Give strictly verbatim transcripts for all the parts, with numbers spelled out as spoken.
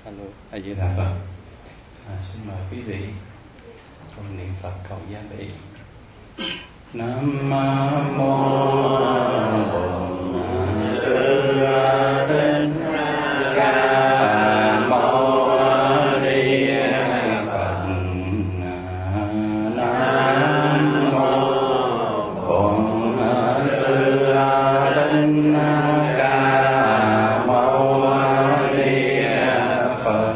Alo, A Di Đà Phật. À, xin mời quý vị cùng niệm Phật cầu gia bị. Nam mô Bổn Sư Thích Ca Mâu Ni Phật. Nam mô Bổn Sư Thích Ca Mâu Ni Phật.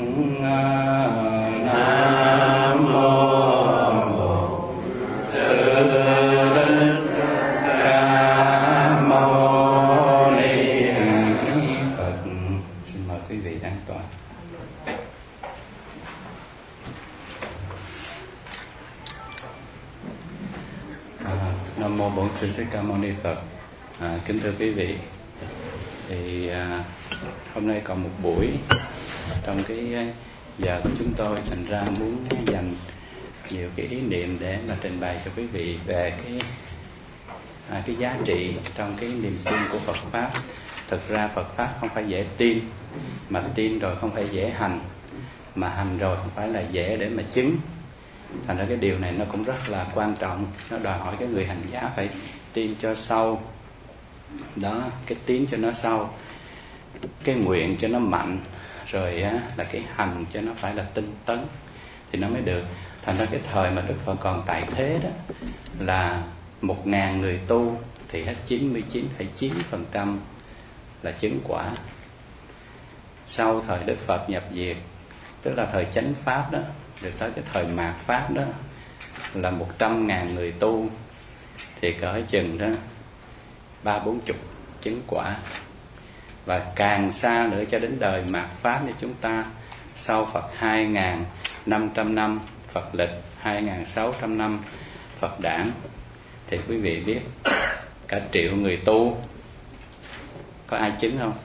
Nam mô Bổn Sư Thích Ca Mâu Ni Phật. Xin mời quý vị an toàn. À, Nam mô Bổn Sư Thích Ca Mâu Ni Phật. À, kính thưa quý vị, thì à, hôm nay còn một buổi trong cái giờ của chúng tôi, thành ra muốn dành nhiều cái ý niệm để mà trình bày cho quý vị về cái à, cái giá trị trong cái niềm tin của Phật pháp. Thực ra Phật pháp không phải dễ tin, mà tin rồi không phải dễ hành, mà hành rồi không phải là dễ để mà chứng. Thành ra cái điều này nó cũng rất là quan trọng. Nó đòi hỏi cái người hành giả phải tin cho sâu đó, cái tín cho nó sâu, cái nguyện cho nó mạnh, rồi á, là cái hành cho nó phải là tinh tấn thì nó mới được. Thành ra cái thời mà Đức Phật còn tại thế đó là một ngàn người tu thì hết chín mươi chín phẩy chín phần trăm là chứng quả. Sau thời Đức Phật nhập diệt, tức là thời chánh pháp đó, rồi tới cái thời mạt pháp đó là một trăm ngàn người tu thì cỡ chừng đó ba bốn chục chứng quả. Và càng xa nữa cho đến đời mạt pháp như chúng ta, sau Phật hai ngàn năm trăm năm Phật lịch, hai ngàn sáu trăm năm Phật đản, thì quý vị biết cả triệu người tu có ai chứng không?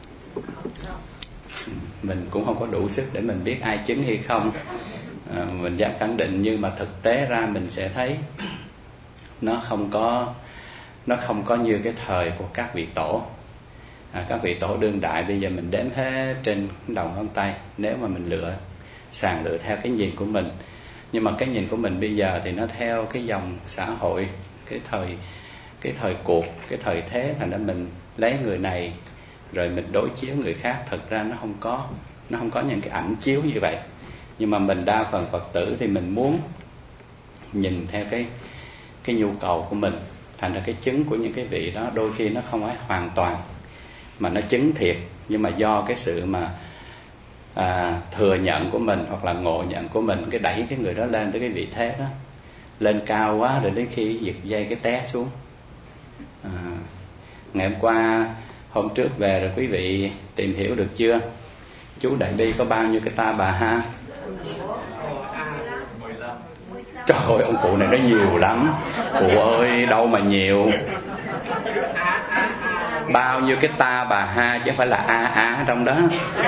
Mình cũng không có đủ sức để mình biết ai chứng hay không, à, mình dám khẳng định, nhưng mà thực tế ra mình sẽ thấy nó không có nó không có như cái thời của các vị tổ. À, các vị tổ đương đại bây giờ mình đếm hết trên đầu ngón tay, nếu mà mình lựa sàng lựa theo cái nhìn của mình. Nhưng mà cái nhìn của mình bây giờ thì nó theo cái dòng xã hội, cái thời cái thời cuộc, cái thời thế, thành ra mình lấy người này rồi mình đối chiếu người khác. Thực ra nó không có nó không có những cái ảnh chiếu như vậy. Nhưng mà mình đa phần Phật tử thì mình muốn nhìn theo cái cái nhu cầu của mình. Thành ra cái chứng của những cái vị đó đôi khi nó không phải hoàn toàn mà nó chứng thiệt, nhưng mà do cái sự mà à, thừa nhận của mình hoặc là ngộ nhận của mình, cái đẩy cái người đó lên tới cái vị thế đó, lên cao quá, rồi đến khi giật dây cái té xuống. À, ngày hôm qua hôm trước về rồi, quý vị tìm hiểu được chưa? Chú Đại Bi có bao nhiêu cái ta bà ha? Trời ơi, ông cụ này nó nhiều lắm. Cụ ơi, đâu mà nhiều. Bao nhiêu cái ta bà ha, chứ không phải là a á trong đó.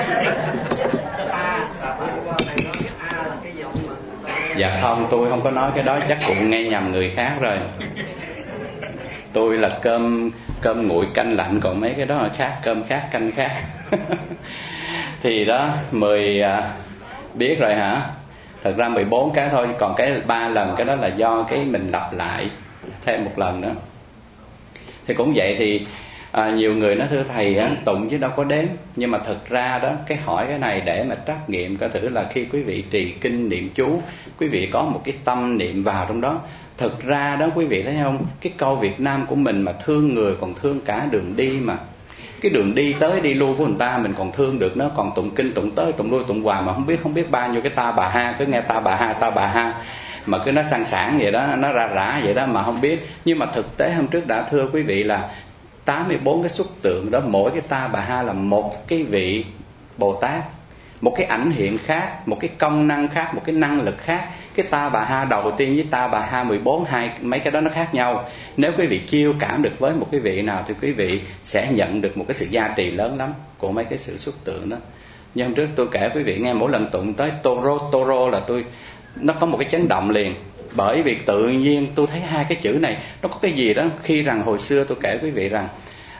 Dạ không, tôi không có nói cái đó, chắc cụ nghe nhầm người khác rồi. Tôi là cơm cơm nguội canh lạnh, còn mấy cái đó là khác, cơm khác canh khác. Thì đó, mười à, biết rồi hả? Thật ra mười bốn cái thôi, còn cái ba lần cái đó là do cái mình lặp lại thêm một lần nữa. Thì cũng vậy, thì à, nhiều người nói thưa thầy á, tụng chứ đâu có đếm. Nhưng mà thực ra đó, cái hỏi cái này để mà trắc nghiệm coi thử là khi quý vị trì kinh niệm chú, quý vị có một cái tâm niệm vào trong đó. Thực ra đó quý vị thấy không, cái câu Việt Nam của mình mà thương người còn thương cả đường đi mà. Cái đường đi tới đi lui của người ta mình còn thương được, nó còn tụng kinh tụng tới tụng lui tụng hoài mà không biết không biết bao nhiêu cái ta bà ha, cứ nghe ta bà ha ta bà ha mà cứ nó sang sảng vậy đó, nó ra rã vậy đó mà không biết. Nhưng mà thực tế hôm trước đã thưa quý vị là tám mươi bốn cái xúc tượng đó, mỗi cái ta bà ha là một cái vị Bồ Tát, một cái ảnh hiện khác, một cái công năng khác, một cái năng lực khác. Cái ta bà ha đầu tiên với ta bà ha mười bốn, hai mấy cái đó nó khác nhau. Nếu quý vị chiêu cảm được với một cái vị nào thì quý vị sẽ nhận được một cái sự gia trì lớn lắm của mấy cái sự xúc tượng đó. Nhưng hôm trước tôi kể quý vị nghe, mỗi lần tụng tới Toro Toro là tôi nó có một cái chấn động liền. Bởi vì tự nhiên tôi thấy hai cái chữ này nó có cái gì đó. Khi rằng hồi xưa tôi kể quý vị rằng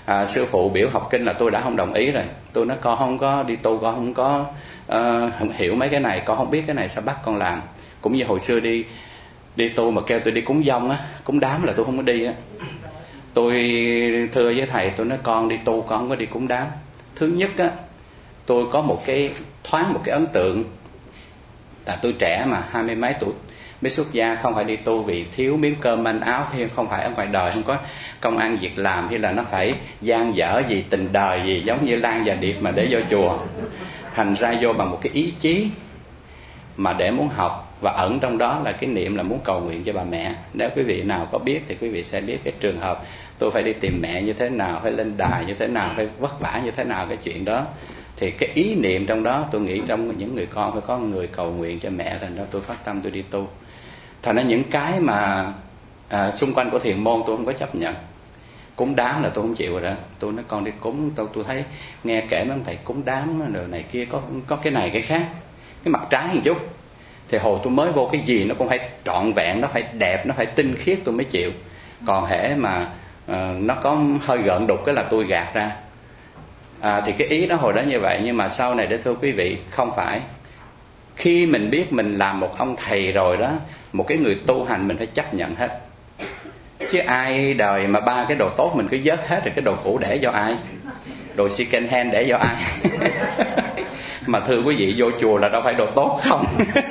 à, sư phụ biểu học kinh là tôi đã không đồng ý rồi. Tôi nói con không có đi tu, con không có uh, hiểu mấy cái này, con không biết cái này sao bắt con làm. Cũng như hồi xưa đi đi tu mà kêu tôi đi cúng dông á, cúng đám là tôi không có đi á. Tôi thưa với thầy, tôi nói con đi tu con không có đi cúng đám. Thứ nhất á, tôi có một cái thoáng một cái ấn tượng là tôi trẻ mà hai mươi mấy tuổi mới xuất gia, không phải đi tu vì thiếu miếng cơm manh áo, hay không phải ở ngoài đời không có công ăn việc làm, hay là nó phải gian dở gì tình đời gì giống như Lan và Điệp mà để vô chùa. Thành ra vô bằng một cái ý chí mà để muốn học, và ẩn trong đó là cái niệm là muốn cầu nguyện cho bà mẹ. Nếu quý vị nào có biết thì quý vị sẽ biết cái trường hợp tôi phải đi tìm mẹ như thế nào, phải lên đài như thế nào, phải vất vả như thế nào cái chuyện đó. Thì cái ý niệm trong đó tôi nghĩ trong những người con phải có người cầu nguyện cho mẹ, thành ra tôi phát tâm tôi đi tu. Thành ra những cái mà à, xung quanh của thiền môn tôi không có chấp nhận. Cúng đám là tôi không chịu rồi đó. Tôi nói con đi cúng, tôi tôi thấy nghe kể mấy ông thầy cúng đám rồi này kia có có cái này cái khác, cái mặt trái một chút. Thì hồi tôi mới vô cái gì nó cũng phải trọn vẹn, nó phải đẹp, nó phải tinh khiết tôi mới chịu. Còn hễ mà uh, nó có hơi gợn đục cái là tôi gạt ra. À, thì cái ý đó hồi đó như vậy. Nhưng mà sau này để thưa quý vị, không phải. Khi mình biết mình làm một ông thầy rồi đó, một cái người tu hành mình phải chấp nhận hết. Chứ ai đời mà ba cái đồ tốt mình cứ vớt hết, rồi cái đồ cũ để cho ai? Đồ second hand để cho ai? Mà thưa quý vị, vô chùa là đâu phải đồ tốt không?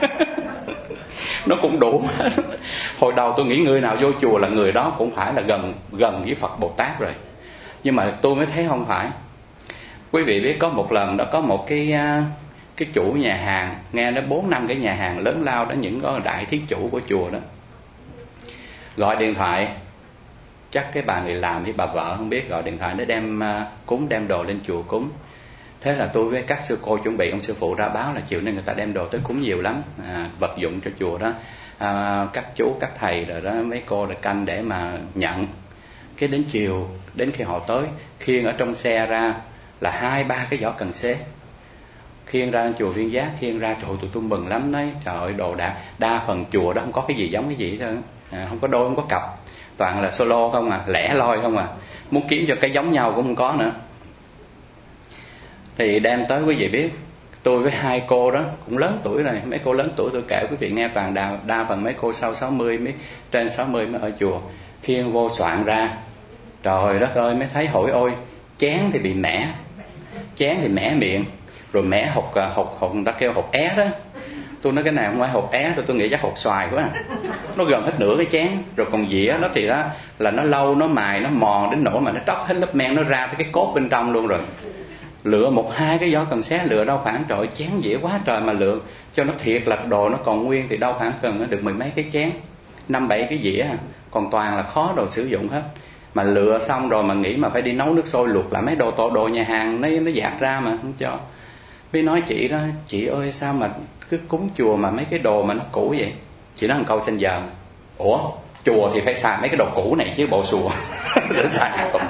Nó cũng đủ. Hồi đầu tôi nghĩ người nào vô chùa là người đó cũng phải là gần gần với Phật Bồ Tát rồi. Nhưng mà tôi mới thấy không phải. Quý vị biết có một lần đó có một cái cái chủ nhà hàng, nghe nó bốn năm cái nhà hàng lớn lao đó, những có đại thí chủ của chùa đó, gọi điện thoại, chắc cái bà người làm với bà vợ không biết, gọi điện thoại để đem cúng, đem đồ lên chùa cúng. Thế là tôi với các sư cô chuẩn bị, ông sư phụ ra báo là chiều nay người ta đem đồ tới cúng nhiều lắm, à, vật dụng cho chùa đó, à, các chú các thầy rồi đó, mấy cô rồi canh để mà nhận. Cái đến chiều, đến khi họ tới, khiêng ở trong xe ra là hai ba cái giỏ cần xế, khiêng ra chùa Viên Giác, khiêng ra, trời ơi, tụi tôi mừng lắm đấy. Trời ơi, đồ đạc, đa phần chùa đó không có cái gì giống cái gì hết, à, không có đôi, không có cặp, toàn là solo không à, lẻ loi không à, muốn kiếm cho cái giống nhau cũng không có nữa. Thì đem tới quý vị biết, tôi với hai cô đó cũng lớn tuổi rồi, mấy cô lớn tuổi tôi kể quý vị nghe, toàn đa, đa phần mấy cô sau sáu mươi, mới trên sáu mươi mới ở chùa, khiêng vô soạn ra. Trời đất ơi, mới thấy hỏi ôi, chén thì bị mẻ, chén thì mẻ miệng, rồi mẻ hột, hột, hột người ta kêu hột é đó. Tôi nói cái này không phải hột é đâu, tôi nghĩ chắc hột xoài quá. Nó gần hết nửa cái chén. Rồi còn dĩa nó thì đó là nó lâu, nó mài, nó mòn đến nỗi mà nó tróc hết lớp men, nó ra tới cái cốt bên trong luôn rồi. Lựa một hai cái giỏ cần xé, lựa đâu khoảng trời chén dĩa quá trời mà lựa cho nó thiệt là đồ nó còn nguyên thì đâu khoảng cần nó được mười mấy cái chén, năm bảy cái dĩa, còn toàn là khó đồ sử dụng hết. Mà lựa xong rồi mà nghĩ mà phải đi nấu nước sôi luộc lại mấy đồ tổ đồ nhà hàng nó nó dạt ra mà không cho. Với nói chị đó, chị ơi sao mà cứ cúng chùa mà mấy cái đồ mà nó cũ vậy? Chị nói một câu xanh giờ, ủa chùa thì phải xài mấy cái đồ cũ này chứ bộ xùa để xài không?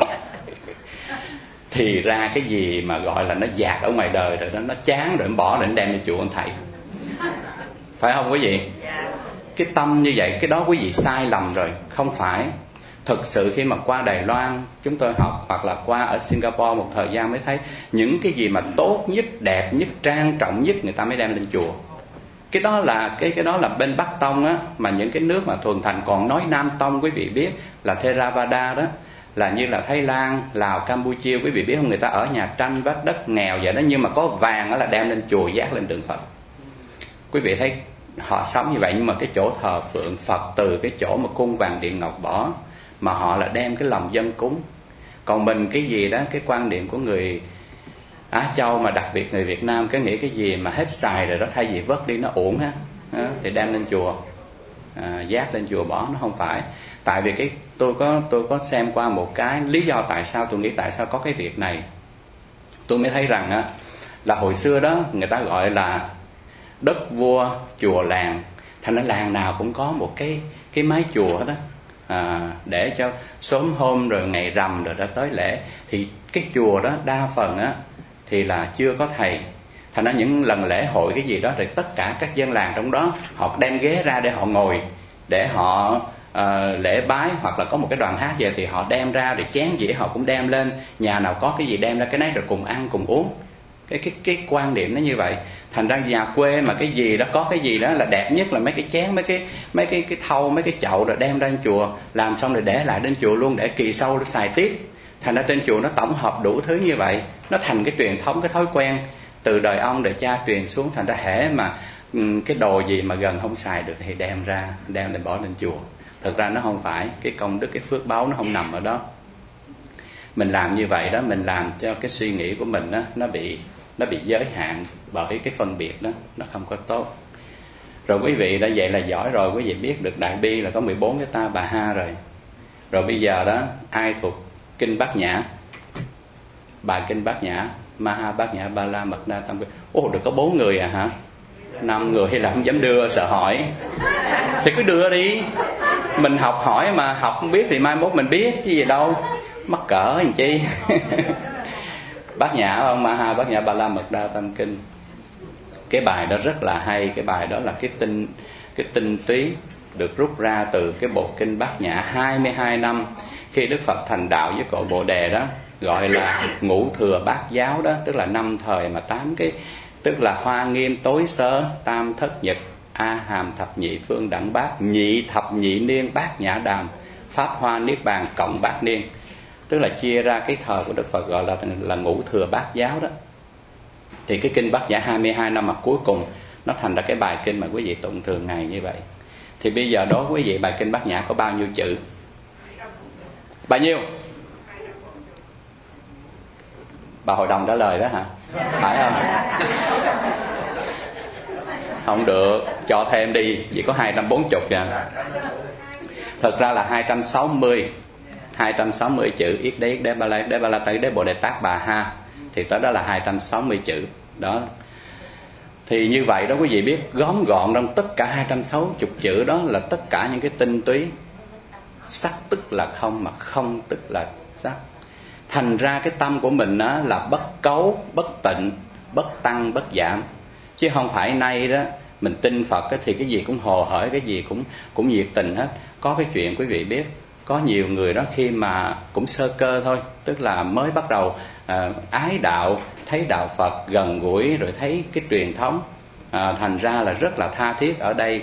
Thì ra cái gì mà gọi là nó dạt ở ngoài đời rồi đó, nó chán rồi nó bỏ rồi nó đem đi chùa ông thầy, phải không quý vị? Cái tâm như vậy, cái đó quý vị sai lầm rồi. Không phải. Thực sự khi mà qua Đài Loan chúng tôi học, hoặc là qua ở Singapore một thời gian mới thấy những cái gì mà tốt nhất, đẹp nhất, trang trọng nhất người ta mới đem lên chùa. Cái đó là cái cái đó là bên Bắc Tông á, mà những cái nước mà thuần thành. Còn nói Nam Tông quý vị biết là Theravada đó, là như là Thái Lan, Lào, Campuchia, quý vị biết không, người ta ở nhà tranh vách đất nghèo vậy đó, nhưng mà có vàng đó là đem lên chùa dát lên tượng Phật. Quý vị thấy họ sống như vậy, nhưng mà cái chỗ thờ phượng Phật, từ cái chỗ mà cung vàng điện ngọc bỏ, mà họ là đem cái lòng dân cúng. Còn mình cái gì đó, cái quan điểm của người Á Châu mà đặc biệt người Việt Nam, cái nghĩ cái gì mà hết xài rồi đó, thay vì vớt đi nó uổng ha, thì đem lên chùa, à, dát lên chùa bỏ. Nó không phải. Tại vì cái tôi có tôi có xem qua một cái lý do tại sao tôi nghĩ tại sao có cái việc này, tôi mới thấy rằng á, là hồi xưa đó người ta gọi là đất vua chùa làng, thành ra làng nào cũng có một cái cái mái chùa hết đó, à, để cho sớm hôm rồi ngày rằm rồi đã tới lễ. Thì cái chùa đó đa phần á thì là chưa có thầy, thành ra những lần lễ hội cái gì đó thì tất cả các dân làng trong đó họ đem ghế ra để họ ngồi, để họ uh, lễ bái hoặc là có một cái đoàn hát về thì họ đem ra, để chén dĩa họ cũng đem lên, nhà nào có cái gì đem ra cái nấy rồi cùng ăn cùng uống. Cái cái cái quan điểm nó như vậy. Thành ra nhà quê mà cái gì đó có cái gì đó là đẹp nhất là mấy cái chén, mấy cái mấy cái cái thau, mấy cái chậu rồi đem ra chùa, làm xong rồi để lại đến chùa luôn để kỳ sau để xài tiếp. Thành ra trên chùa nó tổng hợp đủ thứ như vậy, nó thành cái truyền thống, cái thói quen từ đời ông đời cha truyền xuống. Thành ra hễ mà cái đồ gì mà gần không xài được thì đem ra, đem lên bỏ lên chùa. Thực ra nó không phải, cái công đức, cái phước báu nó không nằm ở đó. Mình làm như vậy đó, mình làm cho cái suy nghĩ của mình đó, nó bị nó bị giới hạn bởi cái phân biệt đó, nó không có tốt. Rồi quý vị đã vậy là giỏi rồi, quý vị biết được Đại Bi là có mười bốn cái ta bà ha rồi. Rồi bây giờ đó, ai thuộc kinh Bát Nhã? Bài kinh Bát Nhã, Maha Bát Nhã Ba La Mật Đa Tam Kinh. Ồ, được có bốn người à hả? Năm người hay là không dám đưa, sợ hỏi. Thì cứ đưa đi. Mình học hỏi mà học không biết thì mai mốt mình biết chứ gì đâu. Mắc cỡ làm chi. Bát Nhã không? Maha Bát Nhã Ba La Mật Đa Tam Kinh. Cái bài đó rất là hay. Cái bài đó là cái tinh cái tinh túy được rút ra từ cái bộ kinh Bát Nhã hai mươi hai năm khi Đức Phật thành đạo với cội Bồ Đề đó, gọi là ngũ thừa bát giáo đó, tức là năm thời mà tám cái, tức là Hoa Nghiêm, Tối Sơ, Tam Thất Nhật, A Hàm, Thập Nhị, Phương Đẳng Bát, Nhị Thập Nhị Niên, Bát Nhã Đàm, Pháp Hoa Niết Bàn, cộng bát niên. Tức là chia ra cái thời của Đức Phật gọi là là ngũ thừa bát giáo đó. Thì cái kinh Bát Nhã hai mươi hai năm mà cuối cùng nó thành ra cái bài kinh mà quý vị tụng thường ngày như vậy. Thì bây giờ đối với quý vị bài kinh Bát Nhã có bao nhiêu chữ? Bao nhiêu? Bà hội đồng trả lời đó hả? Phải không? Không được, cho thêm đi, chỉ có hai trăm bốn mươi nha. Thật ra là hai trăm sáu mươi hai trăm sáu mươi chữ. Yết đế, yết đế, ba la, yết đế, ba la, tây, yết đế, bồ đề tát bà ha. Thì tới đó là hai trăm sáu mươi chữ đó. Thì như vậy đó quý vị biết, góm gọn trong tất cả hai trăm sáu mươi chữ đó là tất cả những cái tinh túy. Sắc tức là không, mà không tức là sắc. Thành ra cái tâm của mình đó là bất cấu, bất tịnh, bất tăng, bất giảm. Chứ không phải nay đó mình tin Phật đó, thì cái gì cũng hồ hởi, cái gì cũng cũng nhiệt tình hết. Có cái chuyện quý vị biết, có nhiều người đó khi mà cũng sơ cơ thôi, tức là mới bắt đầu à, ái đạo, thấy đạo Phật gần gũi, rồi thấy cái truyền thống, à, thành ra là rất là tha thiết. Ở đây,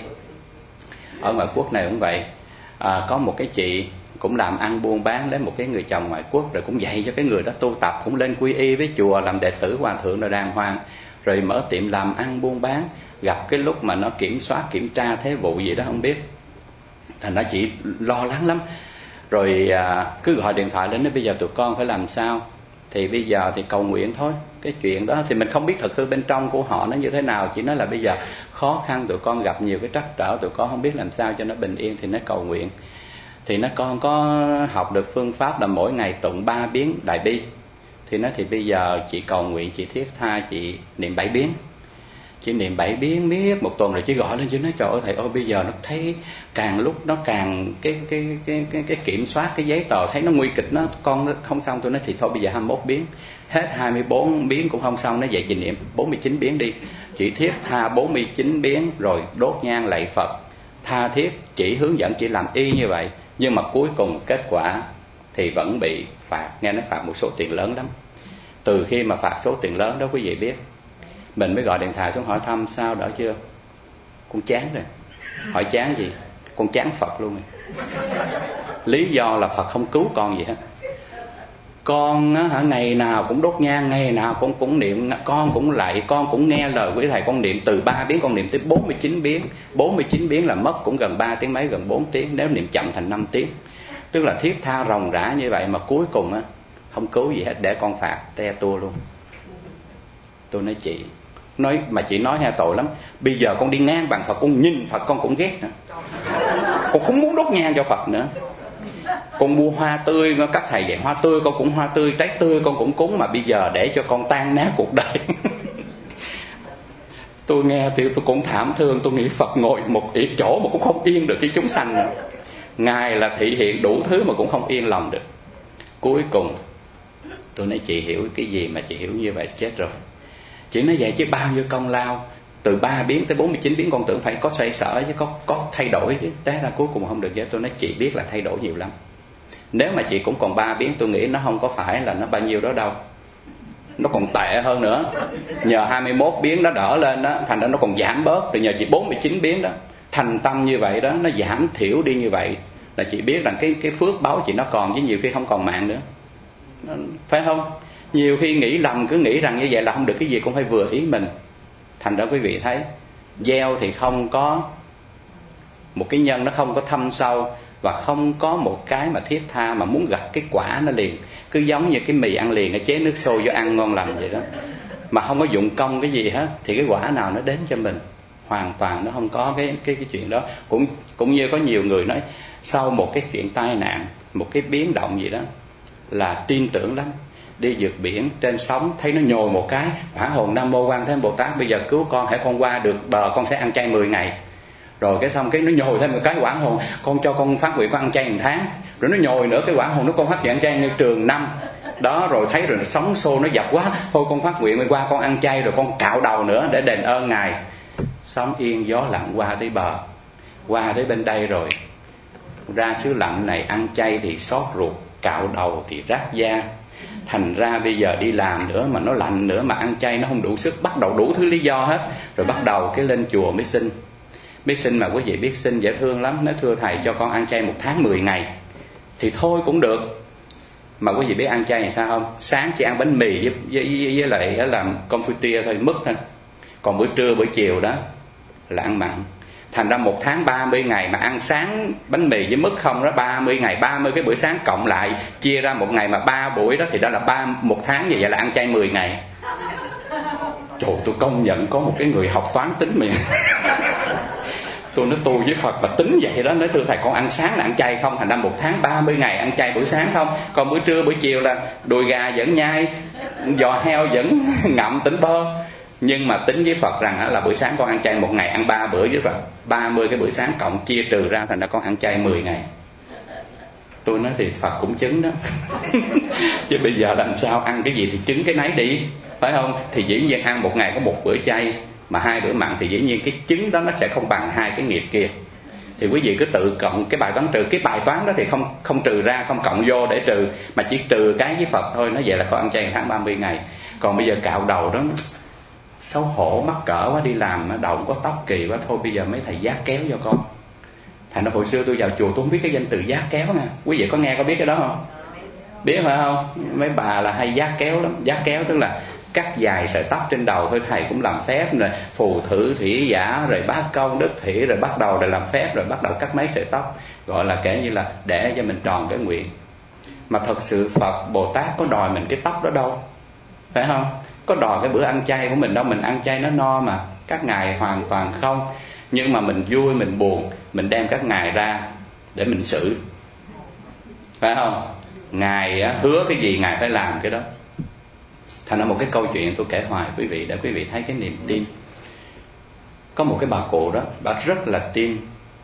ở ngoại quốc này cũng vậy, à, có một cái chị cũng làm ăn buôn bán, lấy một cái người chồng ngoại quốc, rồi cũng dạy cho cái người đó tu tập, cũng lên quy y với chùa, làm đệ tử hòa thượng rồi đàng hoàng, rồi mở tiệm làm ăn buôn bán. Gặp cái lúc mà nó kiểm soát, kiểm tra thế vụ gì đó không biết, thành ra chị lo lắng lắm. Rồi à, cứ gọi điện thoại lên nói bây giờ tụi con phải làm sao. Thì bây giờ thì cầu nguyện thôi. Cái chuyện đó thì mình không biết thực hư bên trong của họ nó như thế nào, chỉ nói là bây giờ khó khăn, tụi con gặp nhiều cái trắc trở, tụi con không biết làm sao cho nó bình yên, thì nó cầu nguyện. Thì nó con có học được phương pháp là mỗi ngày tụng ba biến Đại Bi. Thì nó thì bây giờ chị cầu nguyện, chị thiết tha, chị niệm bảy biến. Chị niệm bảy biến miết một tuần rồi chị gọi lên, chị nói trời ơi thầy ơi, bây giờ nó thấy càng lúc nó càng cái cái cái cái, cái kiểm soát cái giấy tờ thấy nó nguy kịch, nó con không xong. Tôi nói thì thôi bây giờ hai mươi mốt biến, hết hai mươi bốn biến cũng không xong. Nó vậy chị niệm bốn mươi chín biến đi. Chị thiết tha bốn mươi chín biến rồi đốt nhang lạy Phật tha thiết, chỉ hướng dẫn chị làm y như vậy. Nhưng mà cuối cùng kết quả thì vẫn bị phạt. Nghe nói phạt một số tiền lớn lắm. Từ khi mà phạt số tiền lớn đó quý vị biết, mình mới gọi điện thoại xuống hỏi thăm sao đỡ chưa. Con chán rồi. Hỏi chán gì? Con chán Phật luôn rồi. Lý do là Phật không cứu con gì hết. Con á, ngày nào cũng đốt nhang, ngày nào cũng cũng niệm, con cũng lạy, con cũng nghe lời của thầy, con niệm từ ba biến, con niệm tới bốn mươi chín biến. bốn mươi chín biến là mất cũng gần ba tiếng mấy, gần bốn tiếng, nếu niệm chậm thành năm tiếng. Tức là thiết tha ròng rã như vậy mà cuối cùng á không cứu gì hết, để con phạt te tua luôn. Tôi nói chị, nói mà chị nói nghe tội lắm. Bây giờ con đi ngang bằng Phật, con nhìn Phật con cũng ghét nữa. Con không muốn đốt nhang cho Phật nữa. Con mua hoa tươi, các thầy dạy hoa tươi con cũng hoa tươi, trái tươi con cũng cúng, mà bây giờ để cho con tan nát cuộc đời. Tôi nghe thì tôi cũng thảm thương. Tôi nghĩ Phật ngồi một ít chỗ mà cũng không yên được cái chúng sanh nữa. Ngài là thị hiện đủ thứ mà cũng không yên lòng được. Cuối cùng tôi nói chị hiểu cái gì mà chị hiểu như vậy, chết rồi. Chị nói vậy chứ bao nhiêu công lao từ ba biến tới bốn mươi chín biến con tưởng phải có xoay sở chứ, có có thay đổi chứ. Té ra cuối cùng không được vậy. Tôi nói chị biết là thay đổi nhiều lắm. Nếu mà chị cũng còn ba biến, tôi nghĩ nó không có phải là nó bao nhiêu đó đâu, nó còn tệ hơn nữa. Nhờ hai mươi mốt biến nó đỡ lên đó, thành ra nó còn giảm bớt. Rồi nhờ chị bốn mươi chín biến đó, thành tâm như vậy đó, nó giảm thiểu đi như vậy, là chị biết rằng cái cái phước báo chị nó còn, chứ nhiều khi không còn mạng nữa, phải không? Nhiều khi nghĩ lầm, cứ nghĩ rằng như vậy là không được cái gì cũng phải vừa ý mình. Thành ra quý vị thấy, gieo thì không có một cái nhân, nó không có thâm sâu, và không có một cái mà thiết tha mà muốn gặt cái quả nó liền. Cứ giống như cái mì ăn liền, nó chế nước sôi vô ăn ngon lành vậy đó, mà không có dụng công cái gì hết, thì cái quả nào nó đến cho mình? Hoàn toàn nó không có cái cái cái chuyện đó. Cũng cũng như có nhiều người nói sau một cái chuyện tai nạn, một cái biến động gì đó là tin tưởng lắm. Đi vượt biển trên sóng thấy nó nhồi một cái, Phản hồn Nam Mô Quan Thế Bồ Tát, bây giờ cứu con, hãy con qua được bờ con sẽ ăn chay mười ngày. Rồi cái xong cái nó nhồi thêm một cái, Quảng hồn con cho con phát nguyện con ăn chay một tháng. Rồi nó nhồi nữa, cái Quảng hồn nó con phát nguyện ăn chay như trường năm đó. Rồi thấy rồi nó sóng xô nó dập quá, thôi con phát nguyện qua con ăn chay, rồi con cạo đầu nữa để đền ơn ngài. Sóng yên gió lặng qua tới bờ, qua tới bên đây rồi ra xứ lạnh này ăn chay thì xót ruột, cạo đầu thì rát da. Thành ra bây giờ đi làm nữa mà nó lạnh nữa mà ăn chay nó không đủ sức, bắt đầu đủ thứ lý do hết. Rồi bắt đầu cái lên chùa mới xin. Mới xin mà quý vị biết xin dễ thương lắm. Nói thưa thầy cho con ăn chay một tháng mười ngày. Thì thôi cũng được. Mà quý vị biết ăn chay là sao không? Sáng chỉ ăn bánh mì với, với, với, với lại làm confitude thôi, mứt thôi. Còn bữa trưa bữa chiều đó là ăn mặn. Thành ra một tháng ba mươi ngày mà ăn sáng bánh mì với mứt không đó, ba mươi ngày, ba mươi cái bữa sáng cộng lại chia ra một ngày mà ba buổi đó, thì đó là ba một tháng, như vậy là ăn chay mười ngày. Trời, tôi công nhận có một cái người học toán tính mình. Tôi nói tu với Phật mà tính vậy đó. Nói thưa thầy con ăn sáng là ăn chay không? Thành ra một tháng ba mươi ngày ăn chay bữa sáng không. Còn bữa trưa bữa chiều là đùi gà vẫn nhai, giò heo vẫn ngậm tỉnh bơ. Nhưng mà tính với Phật rằng là buổi sáng con ăn chay một ngày ăn ba bữa, với Phật ba mươi cái bữa sáng cộng chia trừ ra, thành ra con ăn chay mười ngày. Tôi nói thì Phật cũng chứng đó. Chứ bây giờ làm sao ăn cái gì thì chứng cái nấy đi, phải không? Thì dĩ nhiên ăn một ngày có một bữa chay mà hai bữa mặn, thì dĩ nhiên cái chứng đó nó sẽ không bằng hai cái nghiệp kia. Thì quý vị cứ tự cộng cái bài toán trừ. Cái bài toán đó thì không không trừ ra, không cộng vô để trừ, mà chỉ trừ cái với Phật thôi. Nó vậy là con ăn chay tháng ba mươi ngày. Còn bây giờ cạo đầu đó xấu hổ mắc cỡ quá, đi làm đầu có tóc kỳ quá, thôi bây giờ mấy thầy giác kéo cho con. Thành ra hồi xưa tôi vào chùa tôi không biết cái danh từ giác kéo nè. Quý vị có nghe, có biết cái đó không? Biết phải không? Mấy bà là hay giác kéo lắm. Giác kéo tức là cắt dài sợi tóc trên đầu thôi. Thầy cũng làm phép rồi phù thử thủy giả rồi bác công đức thủy, rồi bắt đầu rồi làm phép, rồi bắt đầu cắt mấy sợi tóc, gọi là kể như là để cho mình tròn cái nguyện. Mà thật sự Phật Bồ Tát có đòi mình cái tóc đó đâu, phải không? Có đòi cái bữa ăn chay của mình đâu. Mình ăn chay nó no mà. Các ngài hoàn toàn không. Nhưng mà mình vui, mình buồn, mình đem các ngài ra để mình xử, phải không? Ngài hứa cái gì ngài phải làm cái đó. Thành ra một cái câu chuyện tôi kể hoài quý vị để quý vị thấy cái niềm tin. Có một cái bà cụ đó, bà rất là tin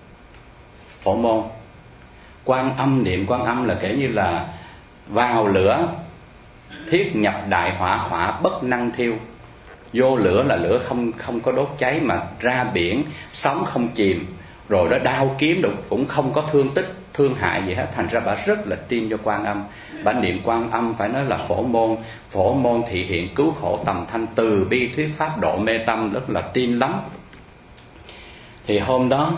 Phổ Môn. Quan Âm, niệm Quan Âm là kể như là vào lửa thiết nhập đại hỏa, hỏa bất năng thiêu. Vô lửa là lửa không không có đốt cháy, mà ra biển sóng không chìm, rồi đó đao kiếm được cũng không có thương tích thương hại gì hết. Thành ra bà rất là tin cho Quan Âm. Bà niệm Quan Âm phải nói là Phổ Môn. Phổ Môn thị hiện cứu khổ tầm thanh, từ bi thuyết pháp độ mê tâm, rất là tin lắm. Thì hôm đó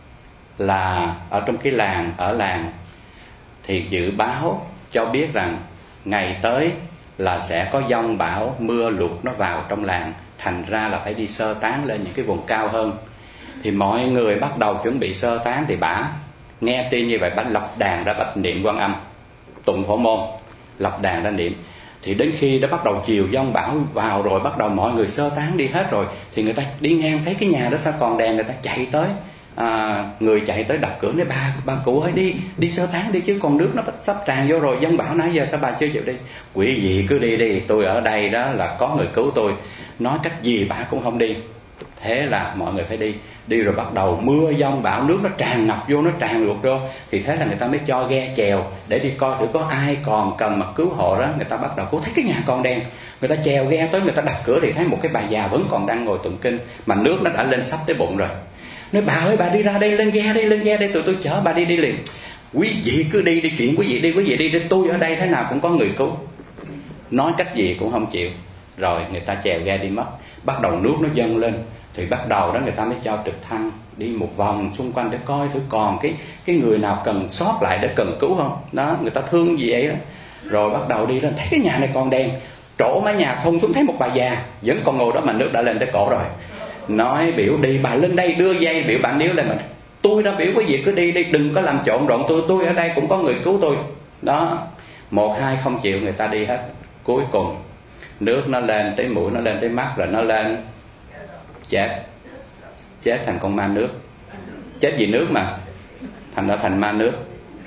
là ở trong cái làng, ở làng thì dự báo cho biết rằng ngày tới là sẽ có giông bão, mưa lụt nó vào trong làng. Thành ra là phải đi sơ tán lên những cái vùng cao hơn. Thì mọi người bắt đầu chuẩn bị sơ tán. Thì bả nghe tin như vậy, bả lập đàn ra, bả niệm Quan Âm, tụng Phổ Môn, lập đàn ra niệm. Thì đến khi đã bắt đầu chiều giông bão vào rồi, bắt đầu mọi người sơ tán đi hết rồi, thì người ta đi ngang thấy cái nhà đó sao còn đèn, người ta chạy tới. À, người chạy tới đập cửa nói bà bà cụ ơi, đi đi sơ tán đi chứ, còn nước nó sắp tràn vô rồi, giông bão nãy giờ sao bà chưa chịu đi? Quý vị cứ đi đi, tôi ở đây đó là có người cứu tôi. Nói cách gì bà cũng không đi. Thế là mọi người phải đi. Đi rồi bắt đầu mưa giông bão, nước nó tràn ngập vô, nó tràn ngược vô. Thì thế là người ta mới cho ghe chèo để đi coi thử có ai còn cần mà cứu hộ đó. Người ta bắt đầu cứu, thấy cái nhà còn đèn, Người ta chèo ghe tới, người ta đập cửa thì thấy một cái bà già vẫn còn đang ngồi tụng kinh, mà nước nó đã lên sắp tới bụng rồi. Nói bà ơi, bà đi ra đây, lên ghe đi, lên ghe đây, tụi tôi chở bà đi đi liền. Quý vị cứ đi đi, chuyện quý vị đi, quý vị đi đi, tôi ở đây thế nào cũng có người cứu. Nói cách gì cũng không chịu. Rồi người ta chèo ghe đi mất. Bắt đầu nước nó dâng lên, thì bắt đầu đó người ta mới cho trực thăng đi một vòng xung quanh để coi thử còn cái cái người nào cần sót lại để cần cứu không. Đó, người ta thương gì vậy đó. Rồi bắt đầu đi lên, thấy cái nhà này còn đèn, trổ mái nhà thông xuống thấy một bà già vẫn còn ngồi đó mà nước đã lên tới cổ rồi. Nói biểu đi bà lên đây, đưa dây biểu bà níu lên mình. Tôi đã biểu quý vị cứ đi đi, đừng có làm trộn rộn tôi, tôi ở đây cũng có người cứu tôi. Đó, một hai không chịu, người ta đi hết. Cuối cùng nước nó lên tới mũi, nó lên tới mắt, rồi nó lên chết. Chết thành con ma nước. Chết vì nước mà, thành ra thành ma nước.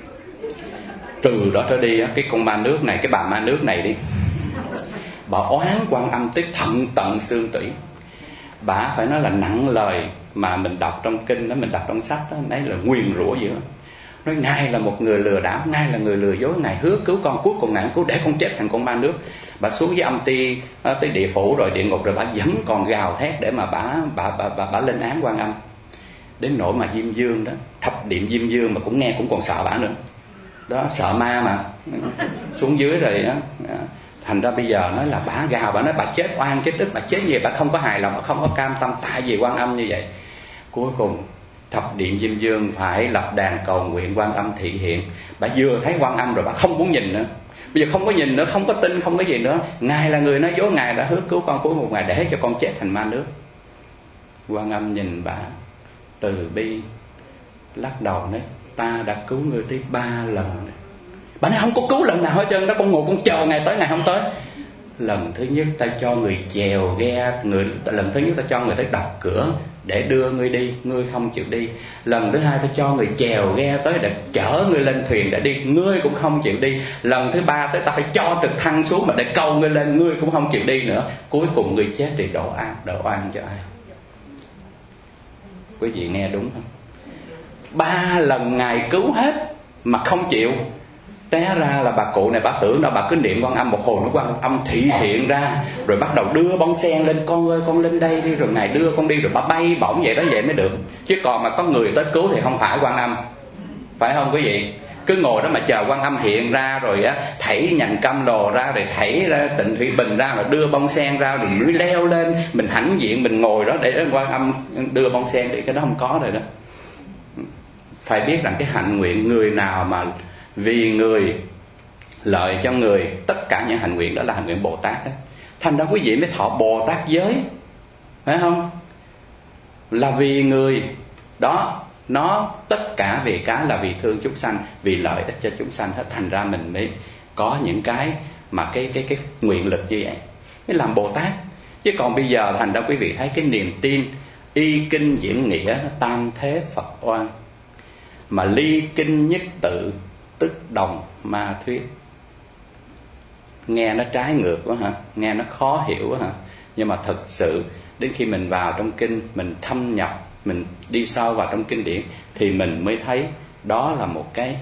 Từ đó trở đi, cái con ma nước này, cái bà ma nước này đi, bà oán Quan Âm tới thận tận xương tủy. Bà phải nói là nặng lời mà mình đọc trong kinh đó, mình đọc trong sách đó, đấy là nguyền rủa gì đó. Nói Ngài là một người lừa đảo, Ngài là người lừa dối, Ngài hứa cứu con, cuối cùng Ngài cứu để con chết thành con ma nước. Bà xuống với âm ti tới địa phủ rồi địa ngục rồi, bà vẫn còn gào thét để mà bà bà bà bà, bà lên án Quan Âm. Đến nỗi mà Diêm Dương đó, thập điện Diêm Dương mà cũng nghe cũng còn sợ bà nữa. Đó, sợ ma mà. Xuống dưới rồi đó. Thành ra bây giờ nói là bà gào, bà nói bà chết oan chết tức, bà chết gì bà không có hài lòng, bà không có cam tâm tại vì Quan Âm như vậy. Cuối cùng thập điện Diêm Dương phải lập đàn cầu nguyện Quan Âm thị hiện. Bà vừa thấy Quan Âm rồi bà không muốn nhìn nữa. Bây giờ không có nhìn nữa, không có tin, không có gì nữa. Ngài là người nói dối, Ngài đã hứa cứu con, cuối một ngày để cho con chết thành ma nước. Quan Âm nhìn bà từ bi, lắc đầu nói ta đã cứu ngươi tới ba lần rồi. Bà nói không có cứu lần nào hết trơn đó, con ngồi con chờ ngày tới ngày không tới. Lần thứ nhất ta cho người chèo ghe, người lần thứ nhất ta cho người tới đập cửa để đưa ngươi đi, ngươi không chịu đi. Lần thứ hai ta cho người chèo ghe tới để chở ngươi lên thuyền để đi, ngươi cũng không chịu đi. Lần thứ ba tới ta phải cho trực thăng xuống mà để câu ngươi lên, ngươi cũng không chịu đi nữa. Cuối cùng ngươi chết thì đổ oan, đổ oan cho ai? Quý vị nghe đúng không? Ba lần Ngài cứu hết mà không chịu. Té ra là bà cụ này bà tưởng là bà cứ niệm Quan Âm một hồi, nó Quan Âm thị hiện ra, rồi bắt đầu đưa bông sen lên, con ơi con lên đây đi, rồi Ngài đưa con đi, rồi bà bay bổng vậy đó, vậy mới được. Chứ còn mà có người tới cứu thì không phải Quan Âm, phải không quý vị? Cứ ngồi đó mà chờ Quan Âm hiện ra, rồi á thảy nhành cam lồ ra, rồi thảy ra Tịnh Thủy Bình ra, rồi đưa bông sen ra, rồi mới leo lên, mình hãnh diện mình ngồi đó để Quan Âm đưa bông sen thì cái đó không có rồi đó. Phải biết rằng cái hạnh nguyện, người nào mà vì người lợi cho người, tất cả những hạnh nguyện đó là hạnh nguyện Bồ Tát ấy. Thành ra quý vị mới thọ Bồ Tát giới, phải không? Là vì người đó, nó tất cả vì cái là vì thương chúng sanh, vì lợi ích cho chúng sanh hết. Thành ra mình mới có những cái mà cái cái cái nguyện lực như vậy mới làm Bồ Tát. Chứ còn bây giờ thành ra quý vị thấy cái niềm tin y kinh diễn nghĩa tam thế Phật oan, mà ly kinh nhất tự tức đồng ma thuyết. Nghe nó trái ngược quá hả? Nghe nó khó hiểu quá hả? Nhưng mà thật sự đến khi mình vào trong kinh, mình thâm nhập, mình đi sâu vào trong kinh điển, thì mình mới thấy đó là một cái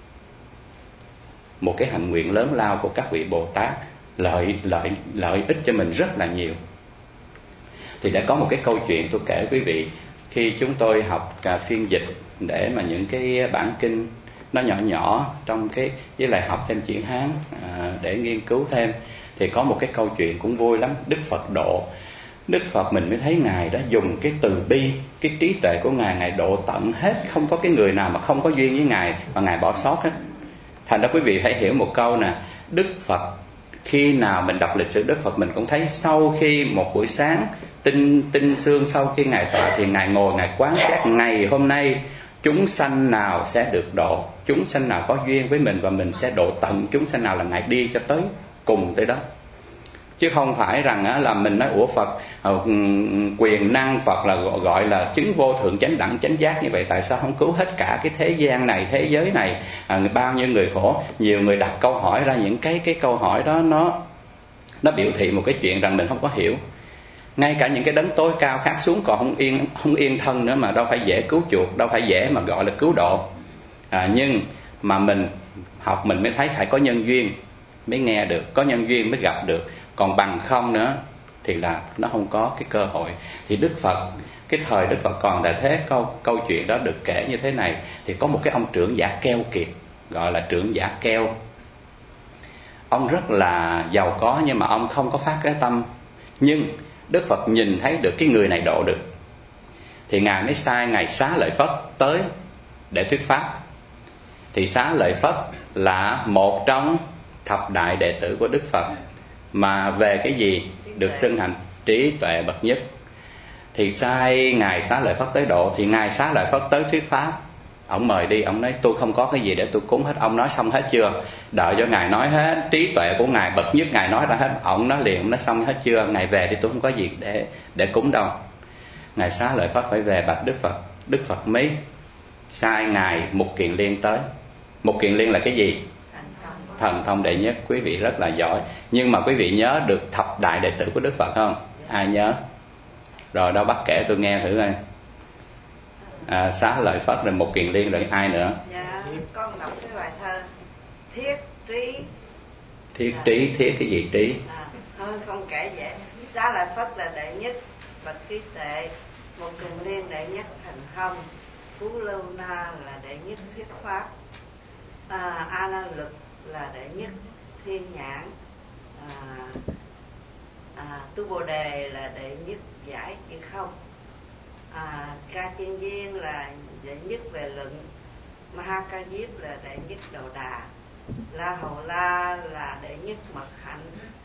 một cái hạnh nguyện lớn lao của các vị Bồ Tát, lợi lợi lợi ích cho mình rất là nhiều. Thì đã có một cái câu chuyện tôi kể quý vị. Khi chúng tôi học cả phiên dịch để mà những cái bản kinh nó nhỏ nhỏ trong cái, với lại học thêm chữ Hán à, để nghiên cứu thêm, thì có một cái câu chuyện cũng vui lắm. Đức Phật độ, Đức Phật mình mới thấy Ngài đó dùng cái từ bi, cái trí tuệ của Ngài, Ngài độ tận hết, không có cái người nào mà không có duyên với Ngài mà Ngài bỏ sót hết. Thành ra quý vị hãy hiểu một câu nè, Đức Phật khi nào mình đọc lịch sử Đức Phật mình cũng thấy sau khi một buổi sáng tinh tinh sương, sau khi Ngài tọa thì Ngài ngồi Ngài quán xét ngày hôm nay chúng sanh nào sẽ được độ, chúng sanh nào có duyên với mình và mình sẽ độ tận chúng sanh nào, là Ngài đi cho tới cùng tới đó. Chứ không phải rằng là mình nói ủa Phật quyền năng, Phật là gọi là chứng vô thượng chánh đẳng chánh giác như vậy, tại sao không cứu hết cả cái thế gian này, thế giới này, à, bao nhiêu người khổ. Nhiều người đặt câu hỏi ra những cái cái câu hỏi đó, nó nó biểu thị một cái chuyện rằng mình không có hiểu. Ngay cả những cái đấng tối cao khác xuống còn không yên không yên thân nữa, mà đâu phải dễ cứu chuộc, đâu phải dễ mà gọi là cứu độ. À, nhưng mà mình học mình mới thấy phải có nhân duyên mới nghe được, có nhân duyên mới gặp được. còn bằng không nữa thì là nó không có cái cơ hội. Thì Đức Phật, cái thời Đức Phật còn tại thế, câu câu chuyện đó được kể như thế này. Thì có một cái ông trưởng giả Keo Kiệt, gọi là trưởng giả Keo. Ông rất là giàu có nhưng mà ông không có phát cái tâm. Nhưng Đức Phật nhìn thấy được cái người này độ được, thì Ngài mới sai Ngài Xá Lợi Phất tới để thuyết pháp. Thì Xá Lợi Phất là một trong thập đại đệ tử của Đức Phật, mà về cái gì được xưng hạnh trí tuệ bậc nhất. Thì sai Ngài Xá Lợi Phất tới độ. Thì Ngài Xá Lợi Phất tới thuyết pháp, ông mời đi, ông nói tôi không có cái gì để tôi cúng hết. Ông nói xong hết chưa? Đợi cho Ngài nói hết, trí tuệ của Ngài bậc nhất Ngài nói ra hết. Ông nói liền, ông nói xong hết chưa? Ngài về thì tôi không có gì để để cúng đâu. Ngài Xá Lợi Phất phải về bạch Đức Phật. Đức Phật mới sai Ngài Mục Kiền Liên tới. Mục Kiền Liên là cái gì? Thần thông đệ nhất. Quý vị rất là giỏi. Nhưng mà quý vị nhớ được thập đại đệ tử của Đức Phật không? Ai nhớ? Rồi đâu bắt kể tôi nghe thử coi. À, Xá Lợi Phất rồi Mục Kiền Liên rồi ai nữa? Dạ, con đọc cái bài thơ Thiết Trí. Thiết Trí, thiết cái gì trí? À, thôi không kể vậy. Xá Lợi Phất là đệ nhất bậc trí tuệ, Mục Kiền Liên đệ nhất thành thông, Phú Lâu Na là đệ nhất thuyết pháp, à, A La Lực là đệ nhất thiên nhãn, à, à, Tu Bồ Đề là đệ nhất giải chuyện không, à, Ca Chiên Viên là đệ nhất về luận, Ma Ha Ca Diếp là đệ nhất đầu đà, La Hầu La là đệ nhất mật hạnh,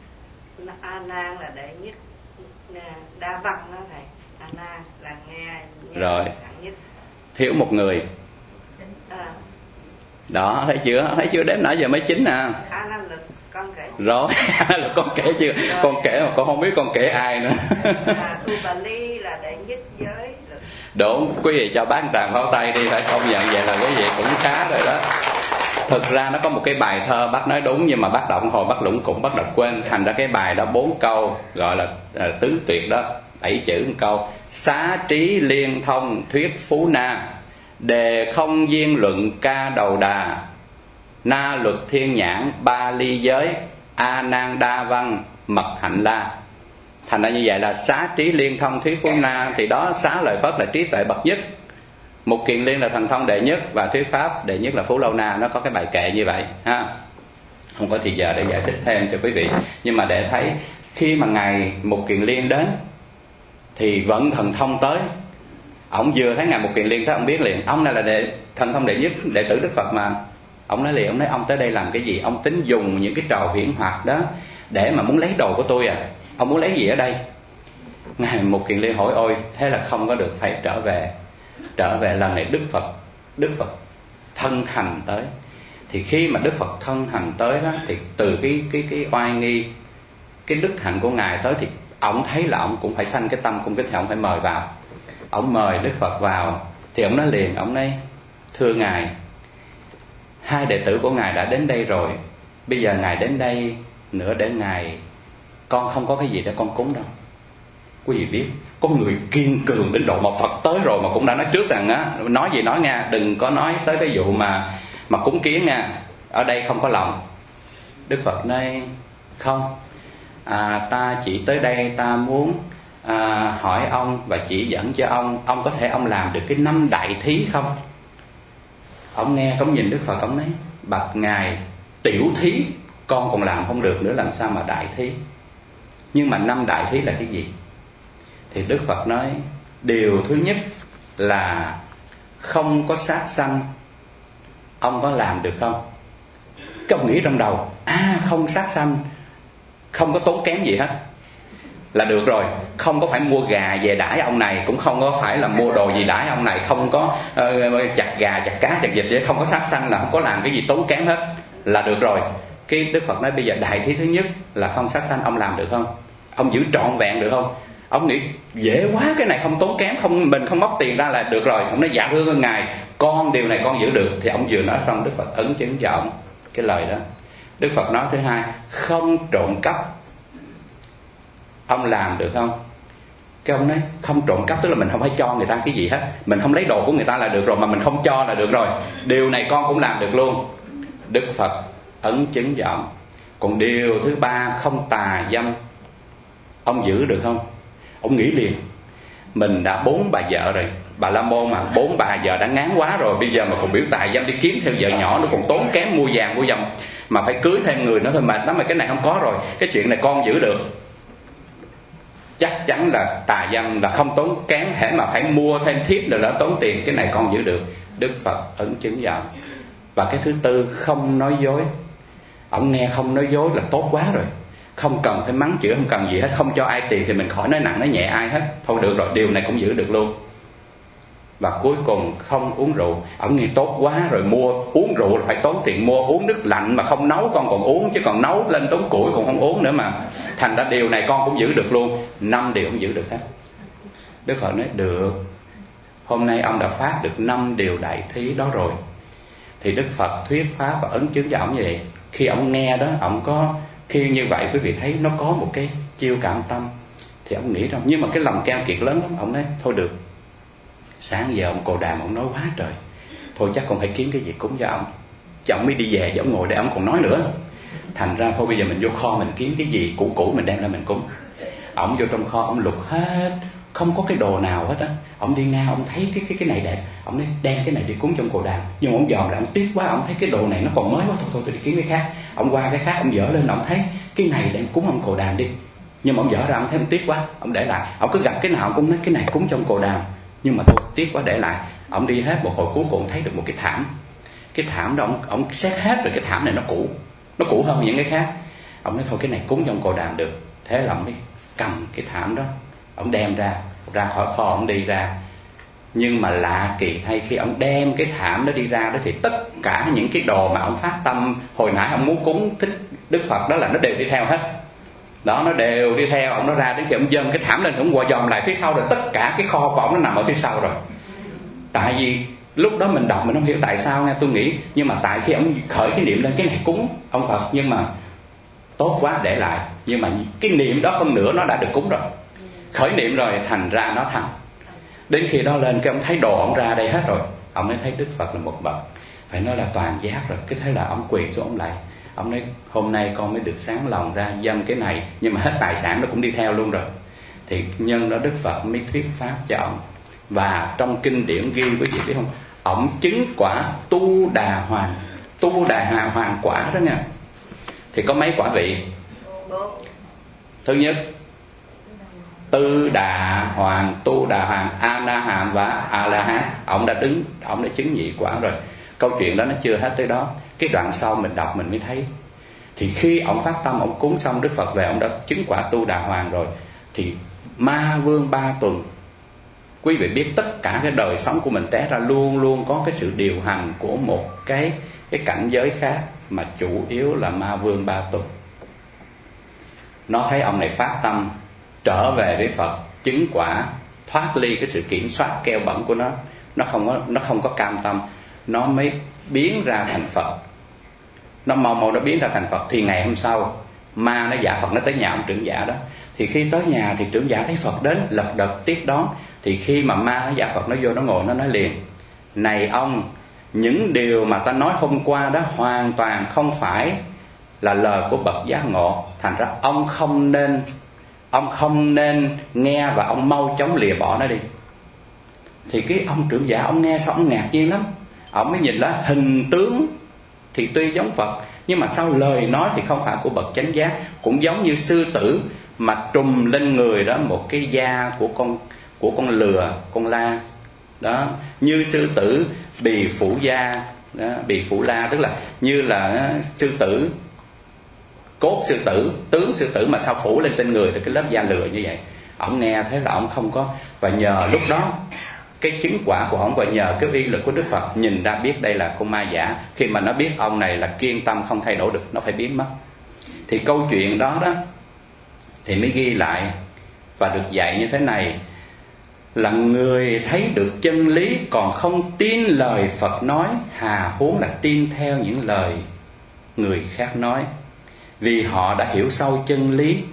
A Nan là đệ nhất đa văn đó thầy. A Nan là nghe, nghe rồi nhất. Thiếu một người. À. Đó, thấy chưa? Thấy chưa? Đếm nãy giờ mới chín à. A Nan Lực con kể. Rồi, là con kể chưa? Rồi. Con kể mà con không biết con kể ai nữa. À, Tu Bà Ly là đệ nhất giới lực. Đúng, quý vị cho bác tràng pháo tay đi, phải công nhận vậy là quý vị cũng khá rồi đó. Thực ra nó có một cái bài thơ bác nói đúng, nhưng mà bác đọc hồi bác lũng cũng bác đọc quên. Thành ra cái bài đó bốn câu gọi là à, tứ tuyệt đó, bảy chữ một câu: xá trí liên thông thuyết phú na, đề không viên luận ca đầu đà, na luật thiên nhãn ba ly giới, a nan đa văn mật hạnh la. Thành ra như vậy là xá trí liên thông thuyết phú na, thì đó Xá Lợi Phất là trí tuệ bậc nhất, Mục Kiền Liên là thần thông đệ nhất, và thuyết pháp đệ nhất là Phú Lâu Na. Nó có cái bài kệ như vậy ha. Không có thì giờ để giải thích thêm cho quý vị, nhưng mà để thấy khi mà ngài Mục Kiền Liên đến thì vận thần thông tới. Ông vừa thấy ngài Mục Kiền Liên tới, ông biết liền ông này là đệ thần thông đệ nhất, đệ tử Đức Phật mà. Ông nói liền, ông nói ông tới đây làm cái gì? Ông tính dùng những cái trò huyễn hoặc đó để mà muốn lấy đồ của tôi à? Ông muốn lấy gì ở đây? Ngài Mục Kiền Liên hỏi ôi, thế là không có được, phải trở về. Trở về lần này Đức Phật Đức Phật thân hành tới. Thì khi mà Đức Phật thân hành tới đó, thì từ cái cái cái oai nghi, cái đức hạnh của ngài tới, thì ông thấy là ông cũng phải sanh cái tâm cung kính, thì ông phải mời vào. Ông mời Đức Phật vào thì ông nói liền, ông nói thưa ngài, hai đệ tử của ngài đã đến đây rồi, bây giờ ngài đến đây nữa để ngài, con không có cái gì để con cúng đâu. Quý vị biết có người kiên cường đến độ mà Phật tới rồi mà cũng đã nói trước rằng á, nói gì nói nha, đừng có nói tới cái vụ mà mà cúng kiến nha, ở đây không có lòng. Đức Phật nói không, à, ta chỉ tới đây ta muốn à, hỏi ông và chỉ dẫn cho ông, ông có thể ông làm được cái năm đại thí không? Ông nghe, ông nhìn Đức Phật, ông nói bạch ngài, tiểu thí con còn làm không được nữa, làm sao mà đại thí? Nhưng mà năm đại thí là cái gì? Thì Đức Phật nói điều thứ nhất là không có sát sanh. Ông có làm được không? Cái ông nghĩ trong đầu, à không sát sanh, không có tốn kém gì hết là được rồi. Không có phải mua gà về đãi ông này, cũng không có phải là mua đồ gì đãi ông này, không có uh, chặt gà, chặt cá, chặt vịt vậy, không có sát sanh, là không có làm cái gì tốn kém hết là được rồi. Cái Đức Phật nói bây giờ đại thí thứ nhất là không sát sanh, ông làm được không? Ông giữ trọn vẹn được không? Ông nghĩ dễ quá, cái này không tốn kém, không mình không móc tiền ra là được rồi. Ông nói dạ thưa ơn ngài, con điều này con giữ được. Thì ông vừa nói xong Đức Phật ấn chứng cho ông cái lời đó. Đức Phật nói thứ hai, không trộm cắp, ông làm được không? Cái ông nói không trộm cắp tức là mình không phải cho người ta cái gì hết, mình không lấy đồ của người ta là được rồi, mà mình không cho là được rồi. Điều này con cũng làm được luôn. Đức Phật ấn chứng cho ông. Còn điều thứ ba, không tà dâm, ông giữ được không? Ông nghĩ liền, mình đã bốn bà vợ rồi, Bà La Môn mà bốn bà vợ đã ngán quá rồi, bây giờ mà còn biểu tà dâm đi kiếm theo vợ nhỏ, nó còn tốn kém mua vàng mua dòng, mà phải cưới thêm người nữa thôi, mệt lắm. Mà cái này không có rồi, cái chuyện này con giữ được. Chắc chắn là tà dâm là không tốn kém, hễ mà phải mua thêm thiếp rồi đó tốn tiền, cái này con giữ được. Đức Phật ấn chứng vào. Và cái thứ tư, không nói dối. Ông nghe không nói dối là tốt quá rồi, không cần phải mắng chửi, không cần gì hết, không cho ai tiền thì mình khỏi nói nặng nói nhẹ ai hết, thôi được rồi, điều này cũng giữ được luôn. Và cuối cùng không uống rượu. Ông nghe tốt quá rồi, mua uống rượu là phải tốn tiền mua, uống nước lạnh mà không nấu con còn uống, chứ còn nấu lên tốn củi còn không uống nữa mà. Thành ra điều này con cũng giữ được luôn. Năm điều cũng giữ được hết. Đức Phật nói được, hôm nay ông đã phát được năm điều đại thí đó rồi. Thì Đức Phật thuyết pháp và ấn chứng cho ông như vậy. Khi ông nghe đó, ông có, khi như vậy quý vị thấy nó có một cái chiêu cảm tâm, thì ông nghĩ rằng, nhưng mà cái lòng keo kiệt lớn lắm. Ông nói thôi được, sáng giờ ông Cồ Đàm ông nói quá trời, thôi chắc con phải kiếm cái gì cúng cho ông. Chứ ông mới đi về, chứ ông ngồi đây ông còn nói nữa. Thành ra thôi bây giờ mình vô kho mình kiếm cái gì cũ cũ mình đem ra mình cúng. Ông vô trong kho ông lục hết, không có cái đồ nào hết á. Ông đi ngang ông thấy cái cái cái này đẹp, ông nói đem cái này đi cúng trong Cồ Đàm. Nhưng mà ông dòm lại ông tiếc quá, ông thấy cái đồ này nó còn mới quá, thôi thôi tôi đi kiếm cái khác. Ông qua cái khác ông dở lên, ông thấy cái này đem cúng ông Cồ Đàm đi. Nhưng mà ông dở ra ông thấy ông tiếc quá, ông để lại. Ông cứ gặp cái nào ông cũng nói cái này cúng trong Cồ Đàm, nhưng mà thôi tiếc quá để lại. Ông đi hết một hồi cuối cùng thấy được một cái thảm. Cái thảm đó ông, ông xét hết rồi, cái thảm này nó cũ, nó cũ hơn những cái khác. Ông nói thôi cái này cúng trong Cồ Đàm được. Thế là ông mới cầm cái thảm đó, ông đem ra ra khỏi kho, ông đi ra. Nhưng mà lạ kỳ thay, khi ông đem cái thảm đó đi ra đó, thì tất cả những cái đồ mà ông phát tâm hồi nãy ông muốn cúng thích Đức Phật đó là nó đều đi theo hết. Đó, nó đều đi theo ông. Nó ra đến khi ông dâng cái thảm lên, ông quay dòm lại phía sau rồi tất cả cái kho của ông nó nằm ở phía sau rồi. Tại vì lúc đó mình đọc mình không hiểu tại sao nha, tôi nghĩ. Nhưng mà tại khi ông khởi cái niệm lên cái này cúng ông Phật, nhưng mà tốt quá để lại. Nhưng mà cái niệm đó phân nửa nó đã được cúng rồi, khởi niệm rồi, thành ra nó thành. Đến khi đó lên cái ông thấy đồ ông ra đây hết rồi, ông mới thấy Đức Phật là một bậc phải nói là toàn giác rồi. Cái thế là ông quỳ xuống ông lại. Ông nói hôm nay con mới được sáng lòng ra dâng cái này, nhưng mà hết tài sản nó cũng đi theo luôn rồi. Thì nhân đó Đức Phật mới thuyết pháp cho ông. Và trong kinh điển ghi quý vị biết không, ông chứng quả tu đà hoàng. Tu đà hoàng quả đó nha, thì có mấy quả vị? Thứ nhất Tư Đà Hoàng, Tu Đà Hoàng, A Na Hàm và A La Hán. Ông đã đứng, ông đã chứng nhị quả rồi. Câu chuyện đó nó chưa hết tới đó. Cái đoạn sau mình đọc mình mới thấy. Thì khi ông phát tâm, ông cúng xong Đức Phật về, ông đã chứng quả Tu Đà Hoàng rồi. Thì Ma Vương ba tuần, quý vị biết tất cả cái đời sống của mình té ra luôn luôn có cái sự điều hành của một cái cái cảnh giới khác, mà chủ yếu là Ma Vương ba tuần. Nó thấy ông này phát tâm trở về với Phật, chứng quả, thoát ly cái sự kiểm soát keo bẩn của nó, nó không có nó không có cam tâm, nó mới biến ra thành Phật. Nó mau mau nó biến ra thành Phật. Thì ngày hôm sau ma nó dạ Phật, nó tới nhà ông trưởng giả đó. Thì khi tới nhà thì trưởng giả thấy Phật đến, lật đật tiếp đón. Thì khi mà ma nó dạ Phật, nó vô nó ngồi, nó nói liền: này ông, những điều mà ta nói hôm qua đó hoàn toàn không phải là lời của bậc giác ngộ. Thành ra ông không nên Ông không nên nghe, và ông mau chóng lìa bỏ nó đi. Thì cái ông trưởng giả ông nghe xong ông ngạc nhiên lắm. Ông mới nhìn là hình tướng thì tuy giống Phật, nhưng mà sao lời nói thì không phải của bậc chánh giác. Cũng giống như sư tử mà trùm lên người đó một cái da của con của con lừa, con la đó, như sư tử bì phủ da đó, bì phủ la, tức là như là sư tử, cốt sư tử, tướng sư tử mà sao phủ lên trên người được cái lớp da lừa như vậy. Ông nghe thế là ông không có. Và nhờ lúc đó cái chứng quả của ông, và nhờ cái uy lực của Đức Phật, nhìn ra biết đây là con ma giả. Khi mà nó biết ông này là kiên tâm không thay đổi được, nó phải biến mất. Thì câu chuyện đó đó thì mới ghi lại và được dạy như thế này: là người thấy được chân lý còn không tin lời Phật nói, hà huống là tin theo những lời người khác nói. Vì họ đã hiểu sâu chân lý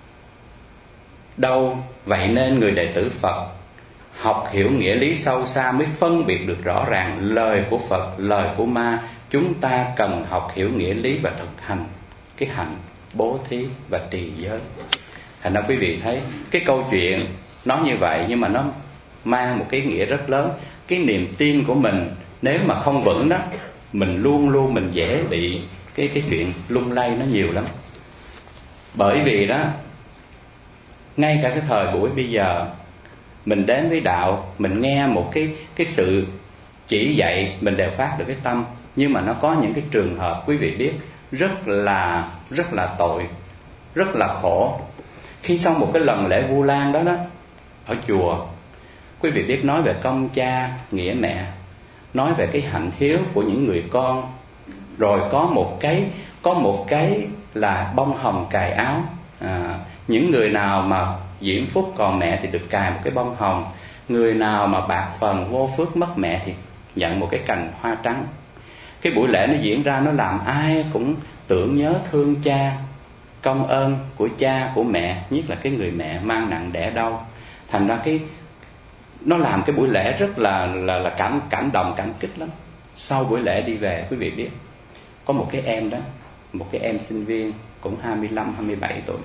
đâu. Vậy nên người đệ tử Phật học hiểu nghĩa lý sâu xa mới phân biệt được rõ ràng lời của Phật, lời của ma. Chúng ta cần học hiểu nghĩa lý và thực hành. cái hạnh bố thí và trì giới. Thành ra quý vị thấy cái câu chuyện nói như vậy, nhưng mà nó mang một cái nghĩa rất lớn. Cái niềm tin của mình nếu mà không vững đó, mình luôn luôn mình dễ bị cái cái chuyện lung lay nó nhiều lắm. Bởi vì đó, ngay cả cái thời buổi bây giờ mình đến với đạo, mình nghe một cái cái sự chỉ dạy, mình đều phát được cái tâm. Nhưng mà nó có những cái trường hợp quý vị biết rất là rất là tội, rất là khổ. Khi sau một cái lần lễ Vu Lan đó đó ở chùa, quý vị biết nói về công cha nghĩa mẹ, nói về cái hạnh hiếu của những người con, rồi có một cái có một cái là bông hồng cài áo. À, những người nào mà diễm phúc còn mẹ thì được cài một cái bông hồng, người nào mà bạc phần vô phước mất mẹ thì nhận một cái cành hoa trắng. Cái buổi lễ nó diễn ra, nó làm ai cũng tưởng nhớ thương cha, công ơn của cha của mẹ, nhất là cái người mẹ mang nặng đẻ đau. Thành ra cái nó làm cái buổi lễ rất là là là cảm cảm động, cảm kích lắm. Sau buổi lễ đi về, quý vị biết có một cái em đó, một cái em sinh viên cũng hai mươi lăm hai mươi bảy tuổi,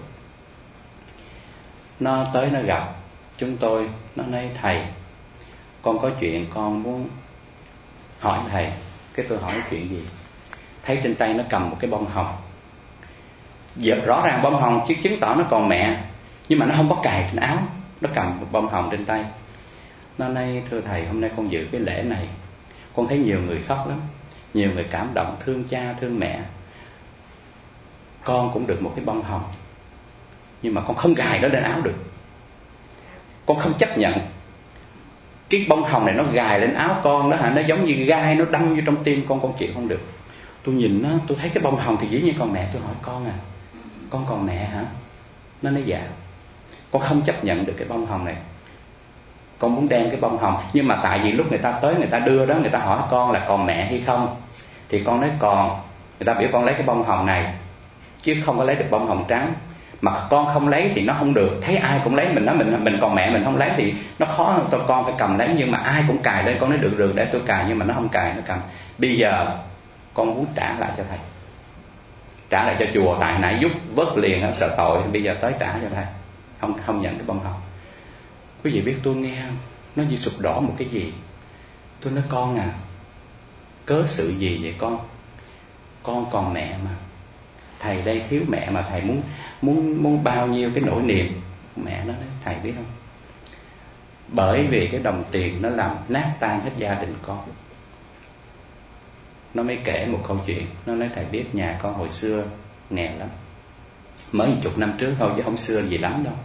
nó tới nó gặp chúng tôi. Nó nói thầy, con có chuyện con muốn hỏi thầy. Cái tôi hỏi chuyện gì? Thấy trên tay nó cầm một cái bông hồng. Giờ rõ ràng bông hồng chứ chứng tỏ nó còn mẹ, nhưng mà nó không có cài trên áo, nó cầm một bông hồng trên tay. Nó nói thưa thầy, hôm nay con dự cái lễ này, con thấy nhiều người khóc lắm, nhiều người cảm động thương cha thương mẹ. Con cũng được một cái bông hồng, nhưng mà con không gài nó lên áo được. Con không chấp nhận cái bông hồng này nó gài lên áo con đó hả, nó giống như gai nó đâm vô trong tim con, con chịu không được. Tôi nhìn nó, tôi thấy cái bông hồng thì dĩ nhiên còn mẹ. Tôi hỏi con à, con còn mẹ hả? Nó nói dạ. Con không chấp nhận được cái bông hồng này, con muốn đem cái bông hồng. Nhưng mà tại vì lúc người ta tới, người ta đưa đó, người ta hỏi con là còn mẹ hay không, thì con nói còn. Người ta biểu con lấy cái bông hồng này, chứ không có lấy được bông hồng trắng. Mà con không lấy thì nó không được. Thấy ai cũng lấy, mình nói mình mình còn mẹ mình không lấy thì nó khó, con phải cầm lấy. Nhưng mà ai cũng cài lên, con nói được được để tôi cài, nhưng mà nó không cài, nó cầm. Bây giờ con muốn trả lại cho thầy, trả lại cho chùa. Tại nãy giúp vớt liền, sợ tội, bây giờ tới trả cho thầy, không không nhận cái bông hồng. Quý vị biết tôi nghe nó như sụp đổ một cái gì. Tôi nói con à, cớ sự gì vậy con? Con còn mẹ mà, thầy đây thiếu mẹ mà thầy muốn muốn muốn bao nhiêu cái nỗi niềm. Mẹ nó nói thầy biết không, bởi vì cái đồng tiền nó làm nát tan hết gia đình con. Nó mới kể một câu chuyện. Nó nói thầy biết nhà con hồi xưa nghèo lắm, mới một chục năm trước thôi chứ không xưa gì lắm đâu.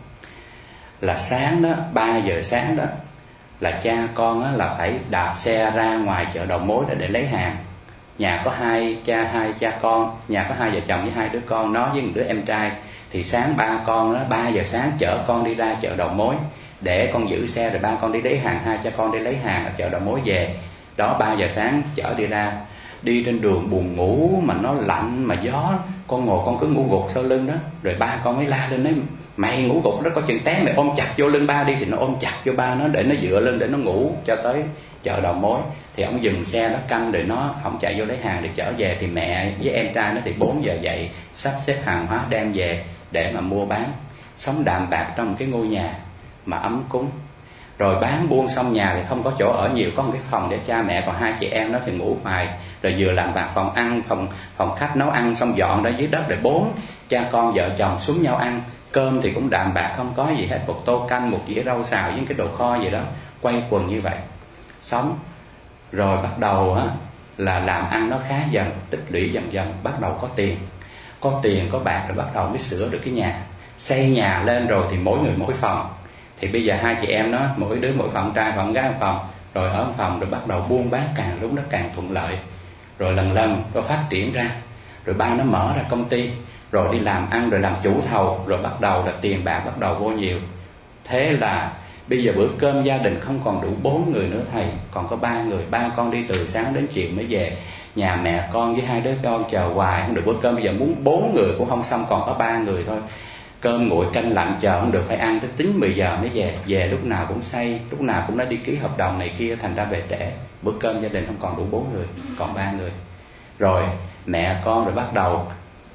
Là sáng đó, ba giờ sáng đó là cha con á, là phải đạp xe ra ngoài chợ đầu mối để, để lấy hàng. Nhà có hai cha hai cha con, nhà có hai vợ chồng với hai đứa con, nó với một đứa em trai. Thì sáng ba con đó, ba giờ sáng chở con đi ra chợ đầu mối để con giữ xe, rồi ba con đi lấy hàng, hai cha con đi lấy hàng ở chợ đầu mối về. Đó, ba giờ sáng chở đi ra. Đi trên đường buồn ngủ mà nó lạnh mà gió, con ngồi con cứ ngủ gục sau lưng đó. Rồi ba con mới la lên nói mày ngủ gục đó, có chừng té mày ôm chặt vô lưng ba đi. Thì nó ôm chặt vô ba nó để nó dựa lưng để nó ngủ cho tới chợ đầu mối. Thì ông dừng xe nó canh, rồi nó ông chạy vô lấy hàng để chở về. Thì mẹ với em trai nó thì bốn giờ dậy sắp xếp hàng hóa đem về để mà mua bán, sống đạm bạc trong một cái ngôi nhà mà ấm cúng. Rồi bán buôn xong nhà thì không có chỗ ở nhiều, có một cái phòng để cha mẹ, còn hai chị em nó thì ngủ ngoài. Rồi vừa làm bạc phòng ăn, phòng phòng khách nấu ăn xong dọn ra dưới đất, rồi bốn cha con vợ chồng xuống nhau ăn. Cơm thì cũng đạm bạc, không có gì hết, một tô canh, một dĩa rau xào với cái đồ kho gì đó, quay quần như vậy sống. Rồi bắt đầu á, là làm ăn nó khá dần, tích lũy dần dần, bắt đầu có tiền, có tiền có bạc, rồi bắt đầu mới sửa được cái nhà, xây nhà lên. Rồi thì mỗi người mỗi phòng. Thì bây giờ hai chị em nó mỗi đứa mỗi phòng, trai phòng gái phòng. Rồi ở phòng, rồi bắt đầu buôn bán càng lúc nó càng thuận lợi. Rồi lần lần nó phát triển ra. Rồi ba nó mở ra công ty, rồi đi làm ăn, rồi làm chủ thầu. Rồi bắt đầu là tiền bạc bắt đầu vô nhiều. Thế là bây giờ bữa cơm gia đình không còn đủ bốn người nữa thầy, còn có ba người. Ba con đi từ sáng đến chiều mới về. Nhà mẹ con với hai đứa con chờ hoài không được bữa cơm. Bây giờ muốn bốn người cũng không xong, còn có ba người thôi. Cơm nguội canh lạnh chờ không được, phải ăn tới chín mười giờ mới về. Về lúc nào cũng say, lúc nào cũng đã đi ký hợp đồng này kia, thành ra về trễ. Bữa cơm gia đình không còn đủ bốn người, còn ba người. Rồi mẹ con rồi bắt đầu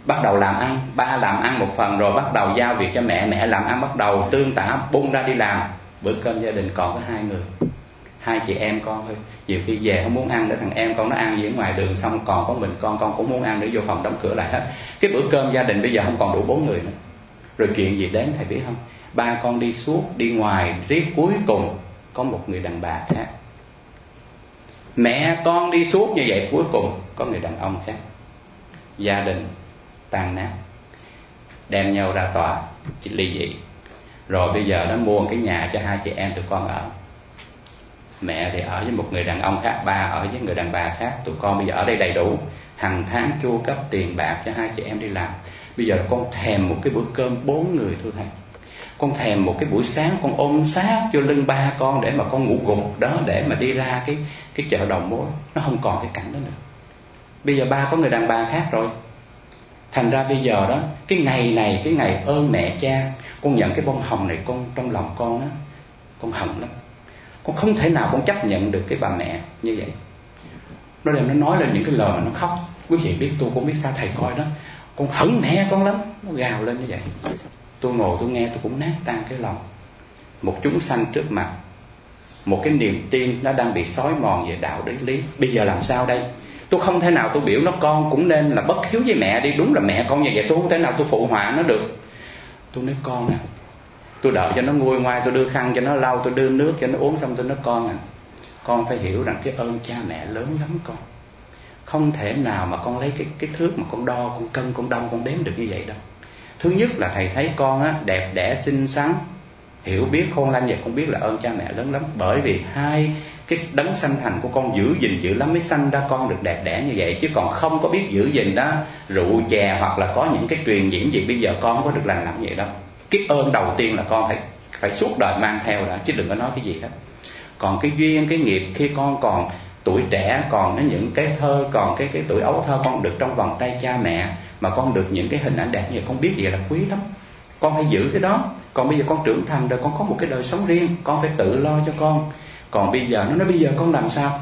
bắt đầu làm ăn, ba làm ăn một phần rồi bắt đầu giao việc cho mẹ, mẹ làm ăn bắt đầu tương tả bung ra đi làm. Bữa cơm gia đình còn có hai người, hai chị em con thôi. Nhiều khi về không muốn ăn, để thằng em con nó ăn gì ở ngoài đường, xong còn có mình con, con cũng muốn ăn, để vô phòng đóng cửa lại hết. Cái bữa cơm gia đình bây giờ không còn đủ bốn người nữa. Rồi chuyện gì đến thầy biết không? Ba con đi suốt, đi ngoài, riết cuối cùng có một người đàn bà khác. Mẹ con đi suốt như vậy, cuối cùng có người đàn ông khác. Gia đình tan nát, đem nhau ra tòa ly dị. Rồi bây giờ nó mua cái nhà cho hai chị em tụi con ở. Mẹ thì ở với một người đàn ông khác, ba ở với người đàn bà khác. Tụi con bây giờ ở đây đầy đủ, hàng tháng chu cấp tiền bạc cho hai chị em đi làm. Bây giờ con thèm một cái bữa cơm bốn người thôi thầy. Con thèm một cái buổi sáng con ôm sát vô lưng ba con để mà con ngủ gục đó, để mà đi ra cái cái chợ đầu mối. Nó không còn cái cảnh đó nữa. Bây giờ ba có người đàn bà khác rồi. Thành ra bây giờ đó, cái ngày này, cái ngày ơn mẹ cha, con nhận cái bông hồng này, con trong lòng con đó, con hận lắm. Con không thể nào con chấp nhận được cái bà mẹ như vậy. Nó đem nó nói lên những cái lời mà nó khóc. Quý vị biết, tôi cũng biết sao thầy coi đó, con hận mẹ con lắm. Nó gào lên như vậy. Tôi ngồi tôi nghe tôi cũng nát tan cái lòng. Một chúng sanh trước mặt, một cái niềm tin nó đang bị xói mòn về đạo đức lý. Bây giờ làm sao đây? Tôi không thể nào tôi biểu nó con cũng nên là bất hiếu với mẹ đi. Đúng là mẹ con như vậy, tôi không thể nào tôi phụ họa nó được. Tôi nói con à, tôi đợi cho nó nguôi ngoai, tôi đưa khăn cho nó lau, tôi đưa nước cho nó uống, xong tôi nói con à, con phải hiểu rằng cái ơn cha mẹ lớn lắm con. Không thể nào mà con lấy cái, cái thước mà con đo, con cân, con đong, con đếm được như vậy đâu. Thứ nhất là thầy thấy con á, đẹp đẽ xinh xắn, hiểu biết khôn lanh, vậy con biết là ơn cha mẹ lớn lắm. Bởi vì hai cái đấng sanh thành của con giữ gìn dữ lắm mới sanh ra con được đẹp đẽ như vậy. Chứ còn không có biết giữ gìn đó, rượu chè hoặc là có những cái truyền nhiễm gì, bây giờ con không có được lành lặn vậy đâu. Cái ơn đầu tiên là con phải phải suốt đời mang theo đã, chứ đừng có nói cái gì hết. Còn cái duyên, cái nghiệp khi con còn tuổi trẻ, còn nó những cái thơ, còn cái cái tuổi ấu thơ con được trong vòng tay cha mẹ, mà con được những cái hình ảnh đẹp như vậy, con biết vậy là quý lắm. Con phải giữ cái đó. Còn bây giờ con trưởng thành rồi, con có một cái đời sống riêng, con phải tự lo cho con. Còn bây giờ nó nói bây giờ con làm sao?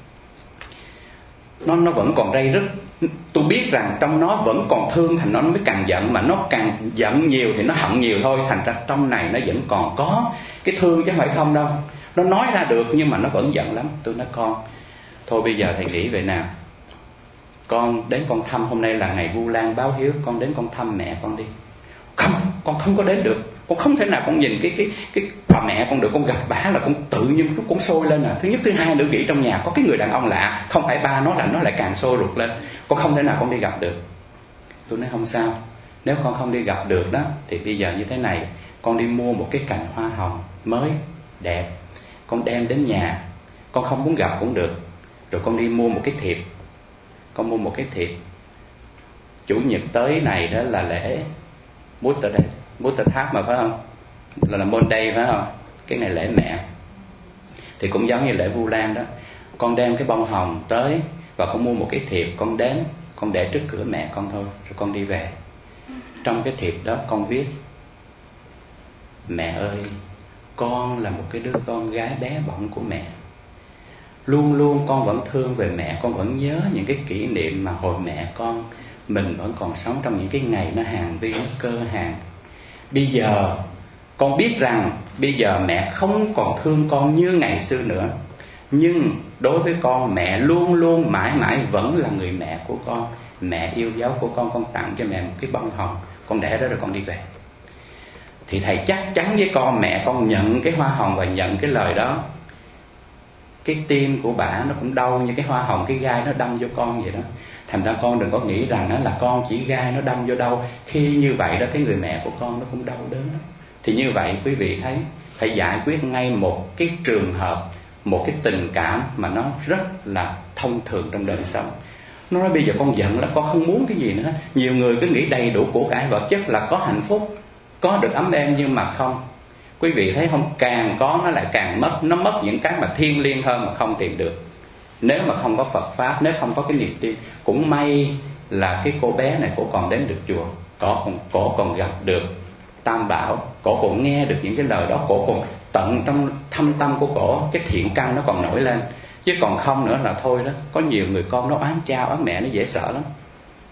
Nó nó vẫn còn rây rứt. Tôi biết rằng trong nó vẫn còn thương, thành nó mới càng giận. Mà nó càng giận nhiều thì nó hận nhiều thôi. Thành ra trong này nó vẫn còn có cái thương chứ không phải không đâu. Nó nói ra được nhưng mà nó vẫn giận lắm. Tôi nói con, thôi bây giờ thầy nghĩ vậy nào, con đến con thăm, hôm nay là ngày Vu Lan báo hiếu, con đến con thăm mẹ con đi. Không, con không có đến được. Con không thể nào con nhìn cái cái cái bà mẹ con được, con gặp bả là con tự nhiên lúc con sôi lên à. Thứ nhất, thứ hai nữa, nghĩ trong nhà có cái người đàn ông lạ, không phải ba nó, là nó lại càng sôi ruột lên. Con không thể nào con đi gặp được. Tôi nói không sao, nếu con không đi gặp được đó, thì bây giờ như thế này, con đi mua một cái cành hoa hồng mới đẹp, con đem đến nhà. Con không muốn gặp cũng được. Rồi con đi mua một cái thiệp. Con mua một cái thiệp. Chủ nhật tới này đó là lễ Mutter Day, Mutter Tháp mà phải không? Là là Monday phải không? Cái ngày lễ mẹ. Thì cũng giống như lễ Vu Lan đó. Con đem cái bông hồng tới và con mua một cái thiệp, con đến, con để trước cửa mẹ con thôi, rồi con đi về. Trong cái thiệp đó con viết: mẹ ơi, con là một cái đứa con gái bé bỏng của mẹ. Luôn luôn con vẫn thương về mẹ, con vẫn nhớ những cái kỷ niệm mà hồi mẹ con mình vẫn còn sống trong những cái ngày nó hàng vi, nó cơ hàng. Bây giờ con biết rằng bây giờ mẹ không còn thương con như ngày xưa nữa, nhưng đối với con, mẹ luôn luôn mãi mãi vẫn là người mẹ của con. Mẹ yêu dấu của con, con tặng cho mẹ một cái bông hồng, con để đó rồi con đi về. Thì thầy chắc chắn với con, mẹ con nhận cái hoa hồng và nhận cái lời đó, cái tim của bà nó cũng đau như cái hoa hồng, cái gai nó đâm vô con vậy đó. Thành ra con đừng có nghĩ rằng đó là con chỉ gai nó đâm vô đâu. Khi như vậy đó, cái người mẹ của con nó cũng đau đớn đó. Thì như vậy quý vị thấy, phải giải quyết ngay một cái trường hợp, một cái tình cảm mà nó rất là thông thường trong đời sống. Nó nói bây giờ con giận là con không muốn cái gì nữa. Nhiều người cứ nghĩ đầy đủ của cải vật chất là có hạnh phúc, có được ấm êm, nhưng mà không. Quý vị thấy không, càng có nó lại càng mất. Nó mất những cái mà thiêng liêng hơn mà không tìm được. Nếu mà không có Phật Pháp, nếu không có cái niềm tin. Cũng may là cái cô bé này, cổ còn đến được chùa, cổ còn, cổ còn gặp được Tam Bảo, cổ còn nghe được những cái lời đó, cổ còn tận trong thâm tâm của cổ, cái thiện căn nó còn nổi lên. Chứ còn không nữa là thôi đó. Có nhiều người con nó oán cha oán mẹ, nó dễ sợ lắm.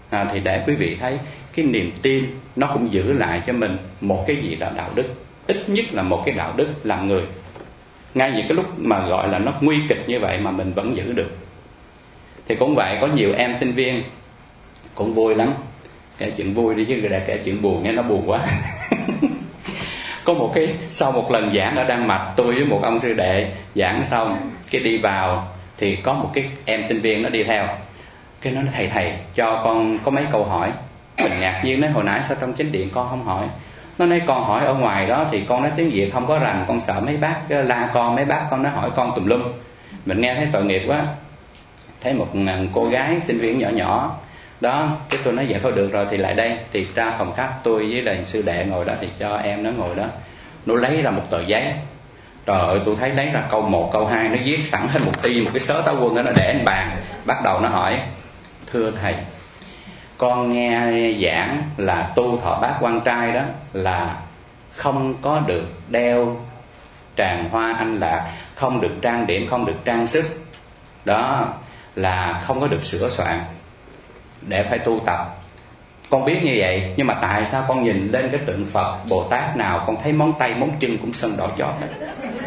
à, thì để quý vị thấy cái niềm tin nó cũng giữ lại cho mình một cái gì đó đạo đức, ít nhất là một cái đạo đức làm người. Ngay những cái lúc mà gọi là nó nguy kịch như vậy mà mình vẫn giữ được. Thì cũng vậy, có nhiều em sinh viên cũng vui lắm. Kể chuyện vui đi chứ để kể chuyện buồn nghe nó buồn quá. Có một cái, sau một lần giảng ở Đan Mạch, tôi với một ông sư đệ giảng xong, cái đi vào thì có một cái em sinh viên nó đi theo. Cái nó nói thầy thầy cho con có mấy câu hỏi. Mình ngạc nhiên nói hồi nãy sao trong chánh điện con không hỏi. Nó nói con hỏi ở ngoài đó thì con nói tiếng Việt không có rành, con sợ mấy bác la con, mấy bác con nó hỏi con tùm lum. Mình nghe thấy tội nghiệp quá. Thấy một cô gái sinh viên nhỏ nhỏ đó, cái tôi nói vậy thôi được rồi thì lại đây. Thì ra phòng khách tôi với lại sư đệ ngồi đó, thì cho em nó ngồi đó. Nó lấy ra một tờ giấy. Trời ơi, tôi thấy lấy ra câu một, câu hai, nó viết sẵn hết một ti, một cái sớ táo quân đó, nó để lên bàn. Bắt đầu nó hỏi: thưa thầy, con nghe giảng là tu thọ bát quan trai đó là không có được đeo tràng hoa anh lạc, không được trang điểm, không được trang sức, đó là không có được sửa soạn để phải tu tập. Con biết như vậy, nhưng mà tại sao con nhìn lên cái tượng Phật Bồ Tát nào con thấy móng tay móng chân cũng sơn đỏ chót đó.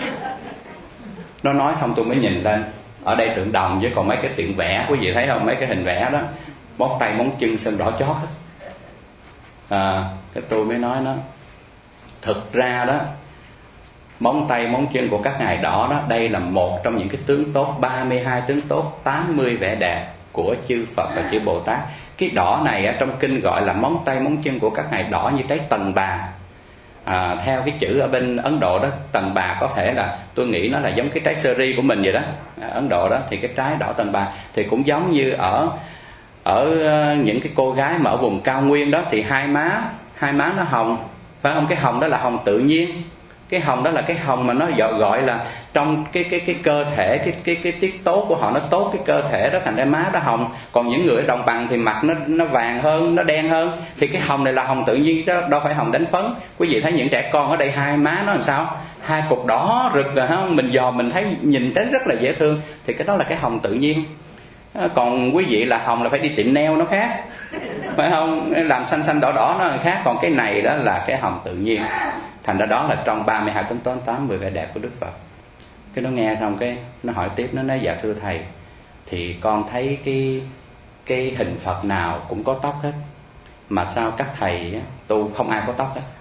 Nó nói xong tôi mới nhìn lên, ở đây tượng đồng với còn mấy cái tiện vẽ, quý vị thấy không, mấy cái hình vẽ đó móng tay móng chân sơn đỏ chót hết. À, cái tôi mới nói nó, thực ra đó móng tay móng chân của các ngài đỏ đó, đây là một trong những cái tướng tốt, ba mươi hai tướng tốt, tám mươi vẻ đẹp của chư Phật và chư Bồ Tát. Cái đỏ này ở trong kinh gọi là móng tay móng chân của các ngài đỏ như trái tần bà. À, theo cái chữ ở bên Ấn Độ đó, tần bà có thể là, tôi nghĩ nó là giống cái trái sơ ri của mình vậy đó. À, Ấn Độ đó thì cái trái đỏ tần bà thì cũng giống như ở ở những cái cô gái mà ở vùng cao nguyên đó, thì hai má hai má nó hồng, phải không? Cái hồng đó là hồng tự nhiên. Cái hồng đó là cái hồng mà nó gọi là trong cái cái cái cơ thể, cái cái cái tiết tố của họ nó tốt, cái cơ thể đó thành ra má nó hồng. Còn những người ở đồng bằng thì mặt nó nó vàng hơn, nó đen hơn, thì cái hồng này là hồng tự nhiên đó, đâu phải hồng đánh phấn. Quý vị thấy những trẻ con ở đây hai má nó làm sao? Hai cục đỏ rực rồi ha, mình dò mình thấy nhìn thấy rất là dễ thương, thì cái đó là cái hồng tự nhiên. Còn quý vị là hồng là phải đi tiệm nail nó khác, phải không? Làm xanh xanh đỏ đỏ nó khác, còn cái này đó là cái hồng tự nhiên. Thành ra đó là trong ba mươi hai tướng tốt, tám mươi vẻ đẹp của Đức Phật. Cái nó nghe xong cái nó hỏi tiếp, nó nói: dạ thưa thầy, thì con thấy cái cái hình Phật nào cũng có tóc hết, mà sao các thầy tu không ai có tóc hết?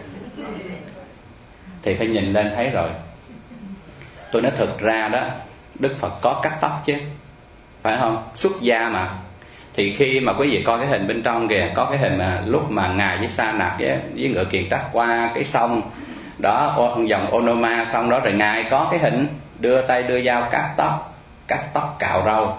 Thì phải nhìn lên thấy rồi. Tôi nói thực ra đó, Đức Phật có cắt tóc chứ, phải không? Xuất gia mà. Thì khi mà quý vị coi cái hình bên trong kìa, có cái hình mà lúc mà ngài với Sa Nặc với, với ngựa kiền trắc qua cái sông đó, dòng Onoma, xong đó rồi ngài có cái hình đưa tay đưa dao cắt tóc, cắt tóc cạo râu.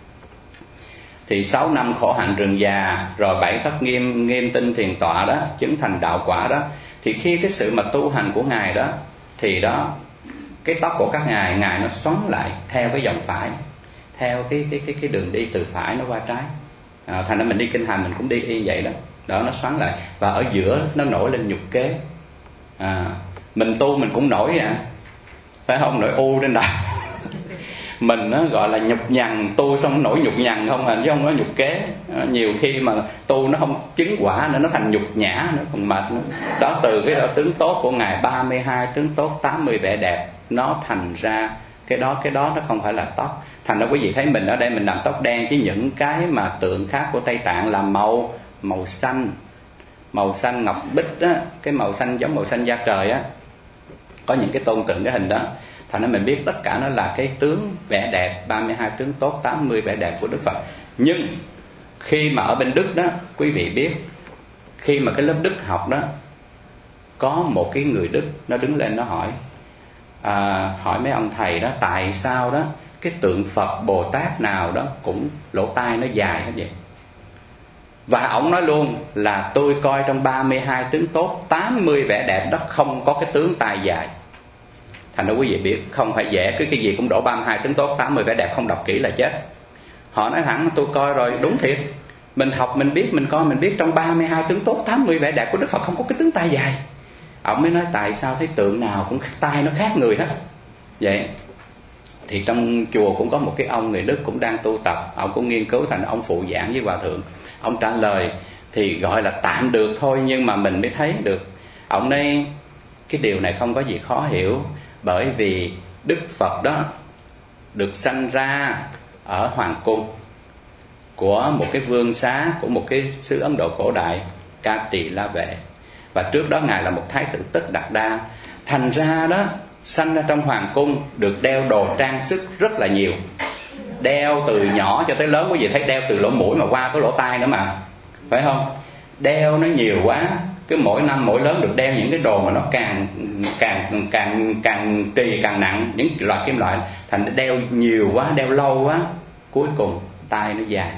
Thì sáu năm khổ hạnh rừng già, rồi bảy thất nghiêm nghiêm tinh thiền tọa đó, chứng thành đạo quả đó. Thì khi cái sự mà tu hành của ngài đó, thì đó cái tóc của các ngài, ngài nó xoắn lại theo cái dòng phải, theo cái cái cái cái đường đi từ phải nó qua trái. À, thành ra mình đi kinh hành mình cũng đi y vậy đó. Đó, nó xoắn lại và ở giữa nó nổi lên nhục kế. À, mình tu mình cũng nổi à, phải không? Nổi u trên đầu. Mình nó gọi là nhục nhằn, tu xong nổi nhục nhằn không à, chứ không có nhục kế. À, nhiều khi mà tu nó không chứng quả nữa, nó thành nhục nhã nữa, còn mệt nữa. Đó, từ cái đó tướng tốt của ngài ba mươi hai tướng tốt, tám mươi vẻ đẹp, nó thành ra cái đó cái đó nó không phải là tóc. Thành ra quý vị thấy mình ở đây mình làm tóc đen, chứ những cái mà tượng khác của Tây Tạng là màu màu xanh, màu xanh ngọc bích á, cái màu xanh giống màu xanh da trời á, có những cái tôn tượng cái hình đó. Thành ra mình biết tất cả nó là cái tướng vẻ đẹp, ba mươi hai tướng tốt, tám mươi vẻ đẹp của Đức Phật. Nhưng khi mà ở bên Đức đó, quý vị biết, khi mà cái lớp Đức học đó, có một cái người Đức nó đứng lên nó hỏi à, hỏi mấy ông thầy đó, tại sao đó cái tượng Phật Bồ Tát nào đó cũng lỗ tai nó dài hết vậy? Và ổng nói luôn là tôi coi trong ba mươi hai tướng tốt, tám mươi vẻ đẹp đó không có cái tướng tai dài. Thành ra quý vị biết không phải dễ, cứ cái gì cũng đổ ba mươi hai tướng tốt, tám mươi vẻ đẹp, không đọc kỹ là chết. Họ nói thẳng tôi coi rồi, đúng thiệt. Mình học mình biết, mình coi mình biết trong ba mươi hai tướng tốt, tám mươi vẻ đẹp của Đức Phật không có cái tướng tai dài. Ổng mới nói tại sao thấy tượng nào cũng tai nó khác người hết vậy. Thì trong chùa cũng có một cái ông người Đức cũng đang tu tập, ông cũng nghiên cứu, thành ông phụ giảng với hòa thượng. Ông trả lời thì gọi là tạm được thôi, nhưng mà mình mới thấy được. Ông nói cái điều này không có gì khó hiểu, bởi vì Đức Phật đó được sanh ra ở hoàng cung của một cái vương xá của một cái xứ Ấn Độ cổ đại, Ca Tỳ La Vệ. Và trước đó Ngài là một thái tử Tất Đạt Đa. Thành ra đó, sanh ra trong hoàng cung, được đeo đồ trang sức rất là nhiều. Đeo từ nhỏ cho tới lớn, quý vị thấy đeo từ lỗ mũi mà qua cái lỗ tai nữa mà, phải không? Đeo nó nhiều quá, cứ mỗi năm mỗi lớn được đeo những cái đồ mà nó càng càng càng càng trì càng nặng, những loại kim loại, thành đeo nhiều quá, đeo lâu quá, cuối cùng tai nó dài.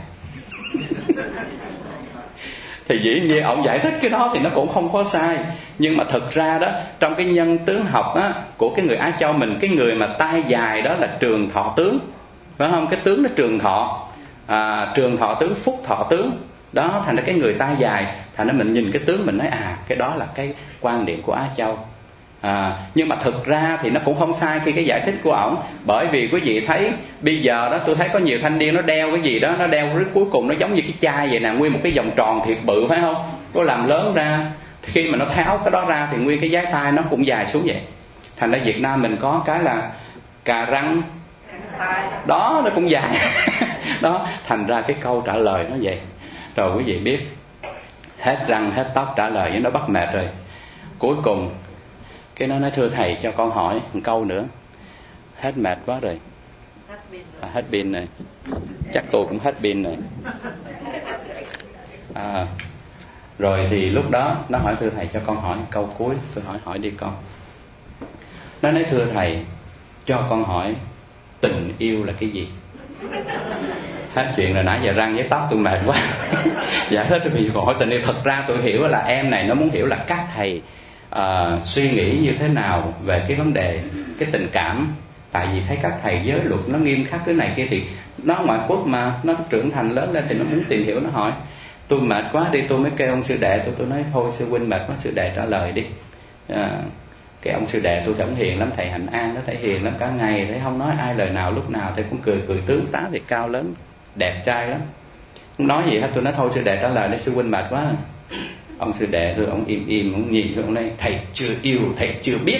Thì dĩ nhiên ông giải thích cái đó thì nó cũng không có sai, nhưng mà thực ra đó, trong cái nhân tướng học á, của cái người Á Châu mình, cái người mà tai dài đó là trường thọ tướng, phải không? Cái tướng nó trường thọ, à, trường thọ tướng, phúc thọ tướng đó, thành ra cái người tai dài, thành ra mình nhìn cái tướng mình nói à, cái đó là cái quan điểm của Á Châu. À, nhưng mà thực ra thì nó cũng không sai khi cái giải thích của ổng, bởi vì quý vị thấy bây giờ đó, tôi thấy có nhiều thanh niên nó đeo cái gì đó, nó đeo cuối cùng nó giống như cái chai vậy nè, nguyên một cái vòng tròn thiệt bự, phải không? Nó làm lớn ra, khi mà nó tháo cái đó ra thì nguyên cái giái tai nó cũng dài xuống vậy. Thành ra Việt Nam mình có cái là cà răng đó, nó cũng dài. Đó, thành ra cái câu trả lời nó vậy. Rồi quý vị biết, hết răng hết tóc trả lời với nó bắt mệt rồi, cuối cùng cái nó nói thưa thầy cho con hỏi một câu nữa. Hết mệt quá rồi, à, hết pin rồi, chắc tôi cũng hết pin rồi. À, rồi thì lúc đó nó hỏi thưa thầy cho con hỏi một câu cuối. Tôi hỏi hỏi đi con. Nó nói thưa thầy cho con hỏi tình yêu là cái gì? Hết chuyện rồi, nãy giờ răng với tóc tôi mệt quá. Giải thích vì còn hỏi tình yêu. Thật ra tôi hiểu là em này nó muốn hiểu là các thầy uh, suy nghĩ như thế nào về cái vấn đề cái tình cảm. Tại vì thấy các thầy giới luật nó nghiêm khắc cái này kia, thì nó ngoại quốc mà, nó trưởng thành lớn lên thì nó muốn tìm hiểu, nó hỏi. Tôi mệt quá đi, tôi mới kêu ông sư đệ tôi, tôi nói thôi sư huynh mệt quá, sư đệ trả lời đi. À, cái ông sư đệ tôi thấy ông hiền lắm, thầy Hạnh An nó thấy hiền lắm, cả ngày thấy không nói ai lời nào, lúc nào thấy cũng cười cười tướng tá, thì cao lớn đẹp trai lắm, không nói gì hết. Tôi nói thôi sư đệ trả lời đi, sư huynh mệt quá. Ông sư đệ rồi ông im im, ông nhìn rồi ông nói thầy chưa yêu, thầy chưa biết.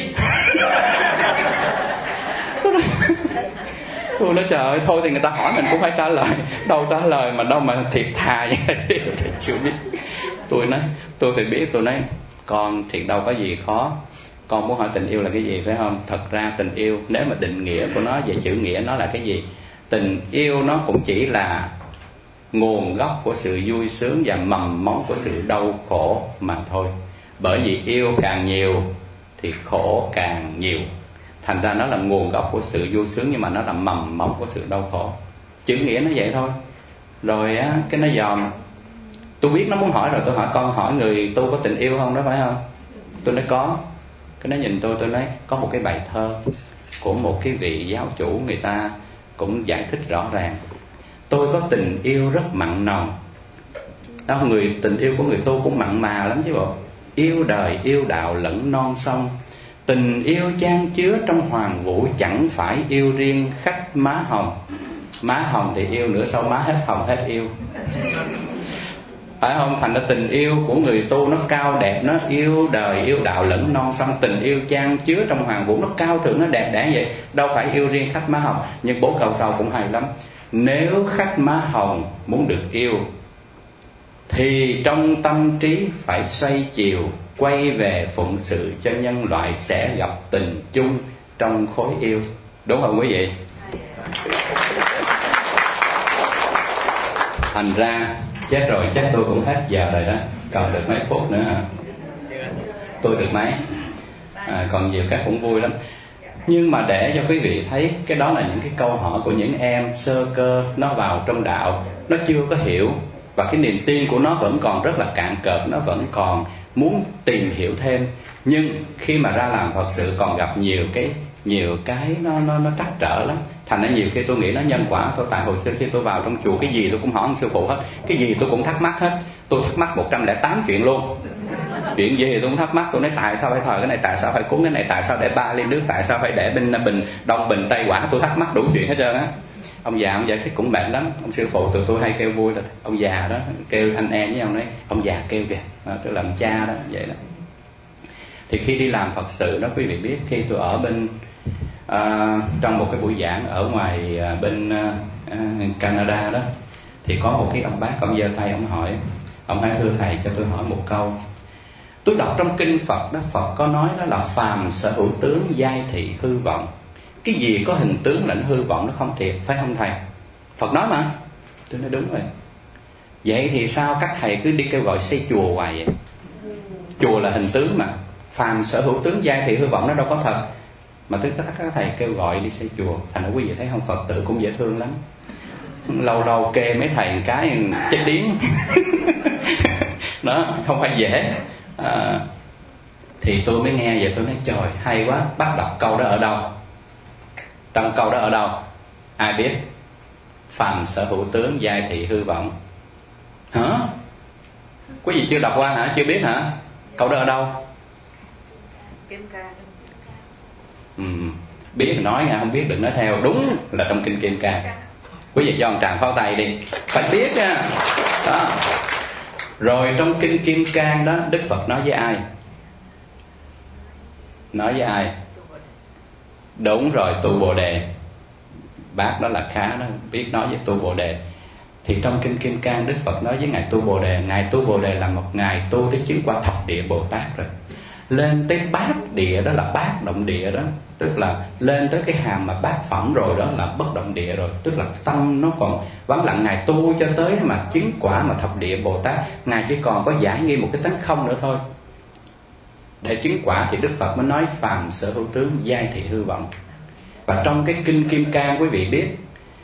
Tôi nói trời ơi, thôi thì người ta hỏi mình cũng phải trả lời, đâu trả lời mà đâu mà thiệt thà vậy. Thầy chưa biết. Tôi nói tôi thì biết, tôi nói con thiệt đâu có gì khó, con muốn hỏi tình yêu là cái gì, phải không? Thật ra tình yêu nếu mà định nghĩa của nó về chữ nghĩa nó là cái gì? Tình yêu nó cũng chỉ là nguồn gốc của sự vui sướng và mầm móng của sự đau khổ mà thôi. Bởi vì yêu càng nhiều thì khổ càng nhiều. Thành ra nó là nguồn gốc của sự vui sướng, nhưng mà nó là mầm móng của sự đau khổ. Chữ nghĩa nó vậy thôi. Rồi á, cái nó dòm, tôi biết nó muốn hỏi rồi, tôi hỏi con hỏi người tu có tình yêu không đó, phải không? Tôi nói có. Cái nó nhìn tôi, tôi nói có một cái bài thơ của một cái vị giáo chủ, người ta cũng giải thích rõ ràng. Tôi có tình yêu rất mặn nồng. Đó, người tình yêu của người tu cũng mặn mà lắm chứ bộ. Yêu đời yêu đạo lẫn non sông, tình yêu chan chứa trong hoàng vũ, chẳng phải yêu riêng khách má hồng. Má hồng thì yêu nữa, sau má hết hồng hết yêu, phải không? Thành ra tình yêu của người tu nó cao đẹp, nó yêu đời yêu đạo lẫn non sông, tình yêu chan chứa trong hoàng vũ, nó cao thượng, nó đẹp đẽ vậy. Đâu phải yêu riêng khách má hồng. Nhưng bố câu sau cũng hay lắm. Nếu khách má hồng muốn được yêu thì trong tâm trí phải xoay chiều, quay về phụng sự cho nhân loại, sẽ gặp tình chung trong khối yêu. Đúng không quý vị? Thành ra chết rồi, chắc tôi cũng hết giờ rồi đó. Còn được mấy phút nữa hả? Tôi được mấy à, còn nhiều cái cũng vui lắm. Nhưng mà để cho quý vị thấy, cái đó là những cái câu hỏi của những em sơ cơ, nó vào trong đạo, nó chưa có hiểu, và cái niềm tin của nó vẫn còn rất là cạn cợt, nó vẫn còn muốn tìm hiểu thêm. Nhưng khi mà ra làm Phật sự còn gặp nhiều cái nhiều cái nó nó nó trắc trở lắm. Thành ra nhiều khi tôi nghĩ nó nhân quả thôi. Tại hồi xưa khi tôi vào trong chùa, cái gì tôi cũng hỏi ông sư phụ hết, cái gì tôi cũng thắc mắc hết. Tôi thắc mắc một trăm lẻ tám chuyện luôn. Chuyện gì tôi cũng thắc mắc. Tôi nói tại sao phải thờ cái này, tại sao phải cúng cái này, tại sao để ba ly nước, tại sao phải để bình bình đông bình tây quả. Tôi thắc mắc đủ chuyện hết trơn á. Ông già ông giải thích cũng mệt lắm. Ông sư phụ tụi tôi hay kêu vui là ông già đó, kêu anh em với ông đấy, ông già kêu kìa, à, tức là ông cha đó, vậy đó. Thì khi đi làm Phật sự đó, quý vị biết, khi tôi ở bên à, trong một cái buổi giảng ở ngoài à, bên à, Canada đó, thì có một cái ông bác, ông giơ tay ông hỏi, ông nói thưa thầy cho tôi hỏi một câu. Tôi đọc trong kinh Phật đó, Phật có nói đó là phàm sở hữu tướng giai thị hư vọng. Cái gì có hình tướng là nó hư vọng, nó không thiệt, phải không thầy? Phật nói mà. Tôi nói đúng rồi. Vậy thì sao các thầy cứ đi kêu gọi xây chùa hoài vậy? Chùa là hình tướng mà. Phàm sở hữu tướng giai thị hư vọng nó đâu có thật. Mà tất cả các thầy kêu gọi đi xây chùa. Thành ra quý vị thấy không, Phật tử cũng dễ thương lắm. Lâu lâu kê mấy thầy một cái chết điếng. Đó, không phải dễ. À, thì tôi mới nghe vậy tôi nói trời hay quá, bắt đọc câu đó ở đâu? Trong câu đó ở đâu? Ai biết? Phàm sở hữu tướng giai thị hư vọng. Hả? Quý vị chưa đọc qua hả? Chưa biết hả? Câu đó ở đâu? Kim Cang. Ừ, biết nói nha, không biết đừng nói theo. Đúng là trong kinh Kim Cang. Quý vị cho một tràng pháo tay đi. Phải biết nha. Đó. Rồi trong kinh Kim Cang đó, Đức Phật nói với ai? Nói với ai? Đúng rồi, tu Bồ Đề. Bác đó là khá đó, biết nói với tu Bồ Đề. Thì trong kinh Kim Cang, Đức Phật nói với ngài tu Bồ Đề, ngài tu Bồ Đề là một ngài tu tới chứng quả thập địa Bồ Tát rồi. Lên tới bát địa, đó là bát động địa đó, tức là lên tới cái hàm mà bát phẩm rồi, đó là bất động địa rồi. Tức là tâm nó còn vắng lặng. Ngài tu cho tới mà chứng quả mà thập địa Bồ Tát, ngài chỉ còn có giải nghi một cái tánh không nữa thôi. Để chứng quả thì Đức Phật mới nói phàm sở hữu tướng giai thị hư vọng. Và trong cái kinh Kim Cang quý vị biết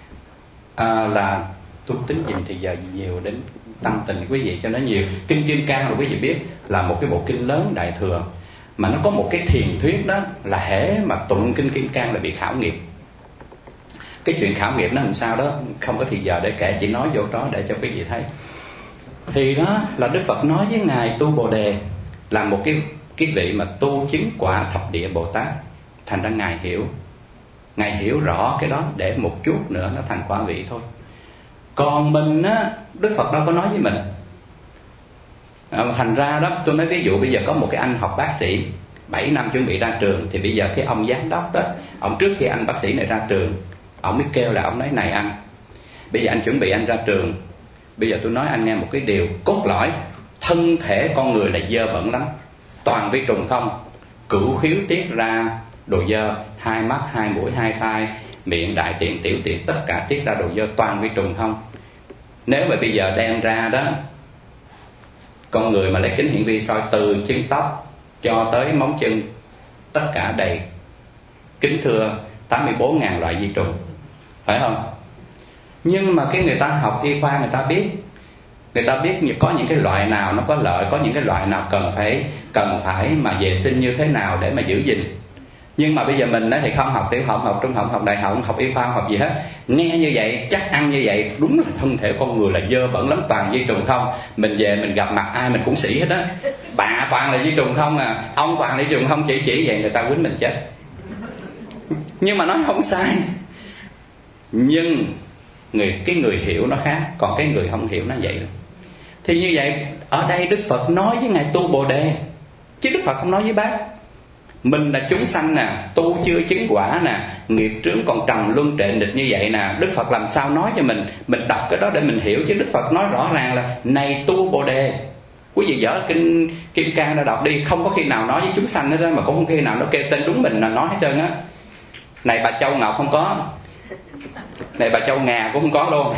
à, là tôi tính dình thì giờ nhiều đến tâm tình quý vị cho nó nhiều. Kinh Kim Cang là quý vị biết là một cái bộ kinh lớn đại thừa, mà nó có một cái thiền thuyết đó là hễ mà tụng kinh Kim Cang là bị khảo nghiệm. Cái chuyện khảo nghiệm nó làm sao đó không có thì giờ để kể, chỉ nói vô đó để cho quý vị thấy. Thì đó là Đức Phật nói với ngài tu Bồ Đề là một cái cái vị mà tu chứng quả thập địa Bồ Tát. Thành ra ngài hiểu, ngài hiểu rõ cái đó để một chút nữa nó thành quả vị thôi. Còn mình á, Đức Phật đâu có nói với mình. À, thành ra đó, tôi nói ví dụ bây giờ có một cái anh học bác sĩ bảy năm chuẩn bị ra trường, thì bây giờ cái ông giám đốc đó, ông trước khi anh bác sĩ này ra trường, ông mới kêu là ông nói này anh, bây giờ anh chuẩn bị anh ra trường, bây giờ tôi nói anh nghe một cái điều cốt lõi. Thân thể con người là dơ bẩn lắm, toàn vi trùng không, cửu khiếu tiết ra đồ dơ, hai mắt, hai mũi, hai tai, miệng, đại tiện, tiểu tiện, tất cả tiết ra đồ dơ, toàn vi trùng không. Nếu mà bây giờ đem ra đó, con người mà lấy kính hiển vi soi từ chân tóc cho tới móng chân, tất cả đầy, kính thưa tám mươi bốn ngàn loại vi trùng, phải không? Nhưng mà cái người ta học y khoa, người ta biết, người ta biết có những cái loại nào nó có lợi, có những cái loại nào cần phải cần phải mà vệ sinh như thế nào để mà giữ gìn. Nhưng mà bây giờ mình thì không học tiểu học, học trung học, học đại học, học y khoa, học gì hết. Nghe như vậy, chắc ăn như vậy, đúng là thân thể con người là dơ bẩn lắm, toàn vi trùng không. Mình về mình gặp mặt ai mình cũng sĩ hết á. Bà toàn là vi trùng không à, ông toàn là vi trùng không, chỉ chỉ vậy người ta quýnh mình chết. Nhưng mà nói không sai. Nhưng người cái người hiểu nó khác, còn cái người không hiểu nó vậy. Thì như vậy, ở đây Đức Phật nói với ngài tu Bồ Đề, chứ Đức Phật không nói với bác. Mình là chúng sanh nè, tu chưa chứng quả nè, nghiệp trướng còn trầm luân trệ nghịch như vậy nè. Đức Phật làm sao nói cho mình, mình đọc cái đó để mình hiểu. Chứ Đức Phật nói rõ ràng là này tu Bồ Đề. Quý vị dở kinh Kim Cang ra đọc đi, không có khi nào nói với chúng sanh đó, mà cũng không khi nào nó kêu tên đúng mình là nói hết trơn á. Này bà Châu Ngọc không có, này bà Châu Ngà cũng không có luôn.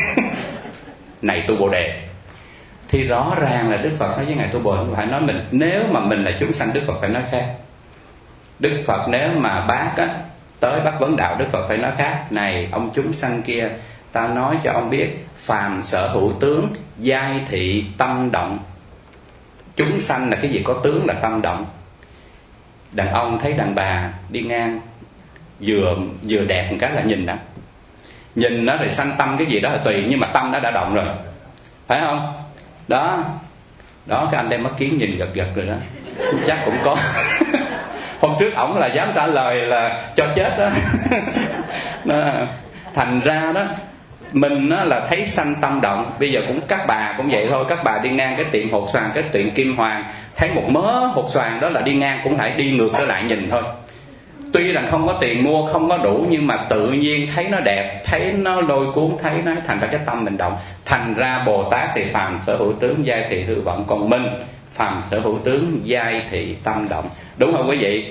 Này tu Bồ Đề. Thì rõ ràng là Đức Phật nói với ngài tu Bồ Đề, không phải nói mình. Nếu mà mình là chúng sanh, Đức Phật phải nói khác. Đức Phật nếu mà bác á, tới bác vấn đạo, Đức Phật phải nói khác. Này ông chúng sanh kia, ta nói cho ông biết, phàm sở hữu tướng, giai thị tâm động. Chúng sanh là cái gì có tướng là tâm động. Đàn ông thấy đàn bà đi ngang, vừa vừa đẹp một cái là nhìn đó, nhìn nó thì sanh tâm cái gì đó là tùy, nhưng mà tâm nó đã động rồi, phải không? Đó, đó cái anh đem mắt kiến nhìn gật gật rồi đó, chắc cũng có. Hôm trước ổng là dám trả lời là cho chết đó. Đó. Thành ra đó mình á, là thấy sanh tâm động. Bây giờ cũng các bà cũng vậy thôi. Các bà đi ngang cái tiệm hột xoàn, cái tiệm Kim Hoàng, thấy một mớ hột xoàn đó là đi ngang cũng phải đi ngược trở lại nhìn thôi. Tuy rằng không có tiền mua, không có đủ, nhưng mà tự nhiên thấy nó đẹp, thấy nó lôi cuốn, thấy nó thành ra cái tâm mình động. Thành ra Bồ Tát thì phàm sở hữu tướng, giai thị hư vọng. Còn mình phàm sở hữu tướng, giai thị tâm động. Đúng không quý vị?